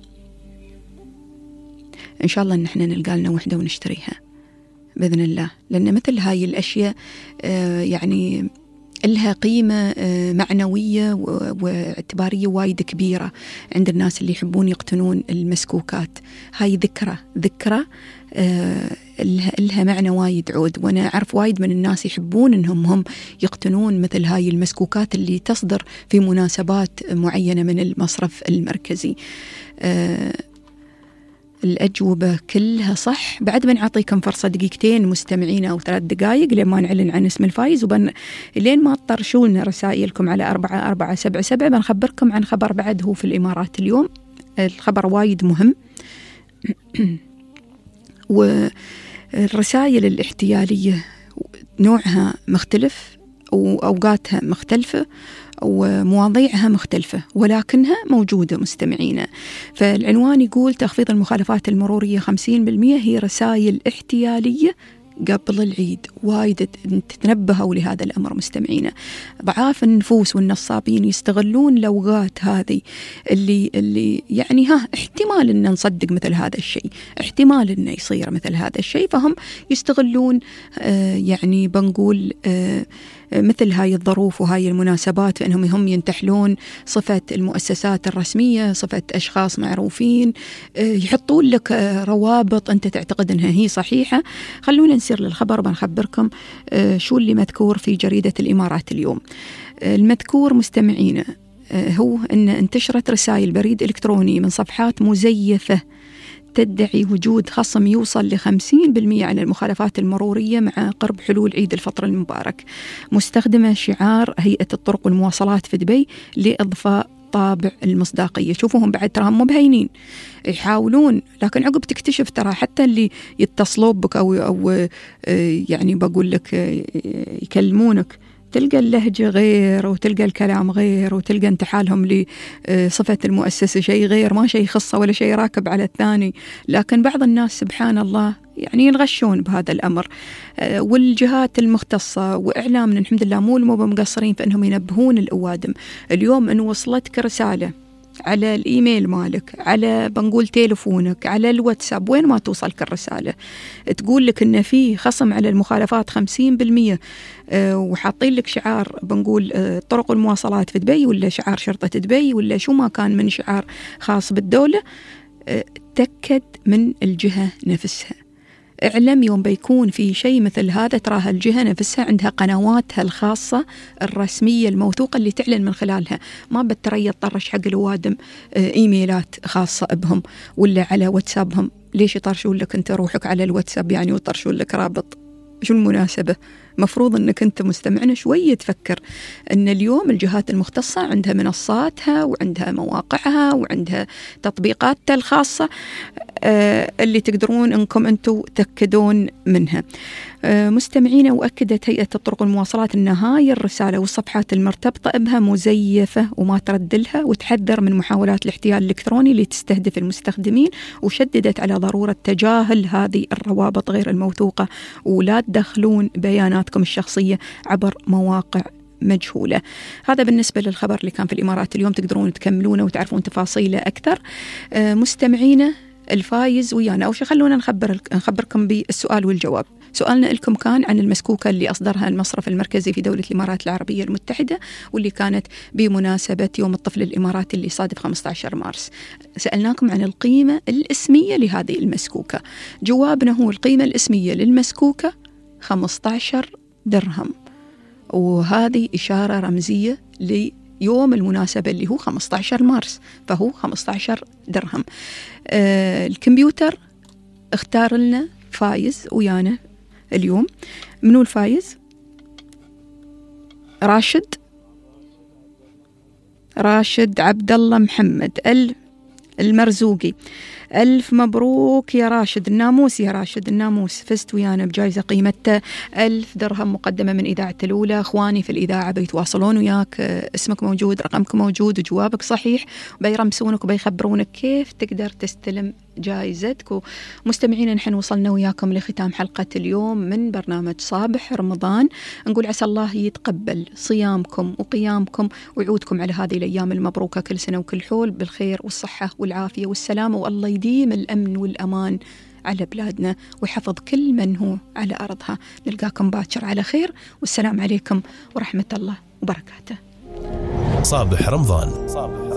إن شاء الله إن احنا نلقى لنا وحدة ونشتريها بإذن الله، لأن مثل هاي الأشياء آه يعني لها قيمة معنوية واعتبارية وايد كبيرة عند الناس اللي يحبون يقتنون المسكوكات. هاي ذكرى ذكرى لها معنى وايد عود. وأنا أعرف وايد من الناس يحبون إنهم هم يقتنون مثل هاي المسكوكات اللي تصدر في مناسبات معينة من المصرف المركزي. الأجوبة كلها صح. بعد بنعطيكم فرصة دقيقتين مستمعين أو ثلاث دقائق لين ما نعلن عن اسم الفايز، وبن لين ما تطرشوا لنا رسائلكم على أربعة أربعة سبعة سبعة. بنخبركم عن خبر بعد هو في الإمارات اليوم، الخبر وايد مهم. والرسائل الاحتيالية نوعها مختلف وأوقاتها مختلفة ومواضيعها مختلفة، ولكنها موجودة مستمعينا. فالعنوان يقول تخفيض المخالفات المرورية خمسين بالمئة هي رسائل احتيالية قبل العيد. وايد تتنبهوا لهذا الأمر مستمعينا. ضعاف النفوس والنصابين يستغلون الأوقات هذه اللي اللي يعني ها احتمال أن نصدق مثل هذا الشيء، احتمال أنه يصير مثل هذا الشيء، فهم يستغلون آه يعني بنقول آه مثل هاي الظروف وهاي المناسبات فإنهم هم ينتحلون صفة المؤسسات الرسمية، صفة أشخاص معروفين، يحطون لك روابط أنت تعتقد أنها هي صحيحة. خلونا نسير للخبر، بنخبركم شو اللي مذكور في جريدة الإمارات اليوم. المذكور مستمعين هو أن انتشرت رسائل بريد إلكتروني من صفحات مزيفة تدعي وجود خصم يوصل لخمسين بالمئة على المخالفات المرورية مع قرب حلول عيد الفطر المبارك، مستخدمة شعار هيئة الطرق والمواصلات في دبي لإضفاء طابع المصداقية. شوفوهم بعد تراهم مبهينين يحاولون، لكن عقب تكتشف ترى حتى اللي يتصلوا بك أو, أو يعني بقول لك يكلمونك تلقى اللهجة غير وتلقى الكلام غير وتلقى انتحالهم لصفة المؤسسة شيء غير، ما شيء خصة ولا شيء راكب على الثاني. لكن بعض الناس سبحان الله يعني ينغشون بهذا الأمر. والجهات المختصة وإعلامنا الحمد لله مو مو مقصرين فإنهم ينبهون الأوادم. اليوم إن وصلتك رسالة على الإيميل مالك، على بنقول تليفونك، على الواتساب، وين ما توصلك الرسالة تقول لك إن في خصم على المخالفات خمسين بالمئة وحاطين لك شعار بنقول طرق المواصلات في دبي ولا شعار شرطة دبي ولا شو ما كان من شعار خاص بالدولة، تأكد من الجهة نفسها. اعلم يوم بيكون في شيء مثل هذا تراها الجهة نفسها عندها قنواتها الخاصة الرسمية الموثوقة اللي تعلن من خلالها، ما بتريد طرش حق الوادم ايميلات خاصة بهم ولا على واتسابهم. ليش يطرشون لك انت روحك على الواتساب يعني وطرشون لك رابط؟ شو المناسبة؟ مفروض أنك أنت مستمعنا شوية تفكر أن اليوم الجهات المختصة عندها منصاتها وعندها مواقعها وعندها تطبيقاتها الخاصة آه اللي تقدرون أنكم أنتوا تأكدون منها. آه مستمعينا، وأكدت هيئة الطرق والمواصلات أن هاي الرسالة والصفحات المرتبطة بها مزيفة وما تردلها، وتحذر من محاولات الاحتيال الإلكتروني اللي تستهدف المستخدمين، وشددت على ضرورة تجاهل هذه الروابط غير الموثوقة ولا تدخلون بياناتكم الشخصية عبر مواقع مجهولة. هذا بالنسبة للخبر اللي كان في الإمارات اليوم، تقدرون تكملونه وتعرفون تفاصيله أكثر. آه مستمعينا، الفايز ويانا أو شو، خلونا نخبر نخبركم بالسؤال والجواب. سؤالنا لكم كان عن المسكوكة اللي أصدرها المصرف المركزي في دولة الإمارات العربية المتحدة، واللي كانت بمناسبة يوم الطفل الإماراتي اللي صادف خمسة عشر مارس. سألناكم عن القيمة الإسمية لهذه المسكوكة. جوابنا هو القيمة الإسمية للمسكوكة خمسة عشر درهم، وهذه إشارة رمزية ليوم المناسبة اللي هو خمسة عشر مارس، فهو خمسة عشر درهم. آه الكمبيوتر اختار لنا فايز ويانا اليوم. منو الفايز؟ راشد راشد عبد الله محمد المرزوقي. ألف مبروك يا راشد، الناموس يا راشد الناموس، فزت ويانا بجائزة قيمتها ألف درهم مقدمة من إذاعة الأولى. أخواني في الإذاعة بيتواصلون وياك، اسمك موجود، رقمك موجود، وجوابك صحيح، بيرمسونك وبيخبرونك كيف تقدر تستلم جائزتك. ومستمعين، نحن وصلنا وياكم لختام حلقة اليوم من برنامج صابح رمضان. نقول عسى الله يتقبل صيامكم وقيامكم ويعودكم على هذه الأيام المبروكة كل سنة وكل حول بالخير والصحة والعافية والسلامة، والله يديم الأمن والأمان على بلادنا ويحفظ كل من هو على أرضها. نلقاكم باكر على خير، والسلام عليكم ورحمة الله وبركاته. صابح رمضان.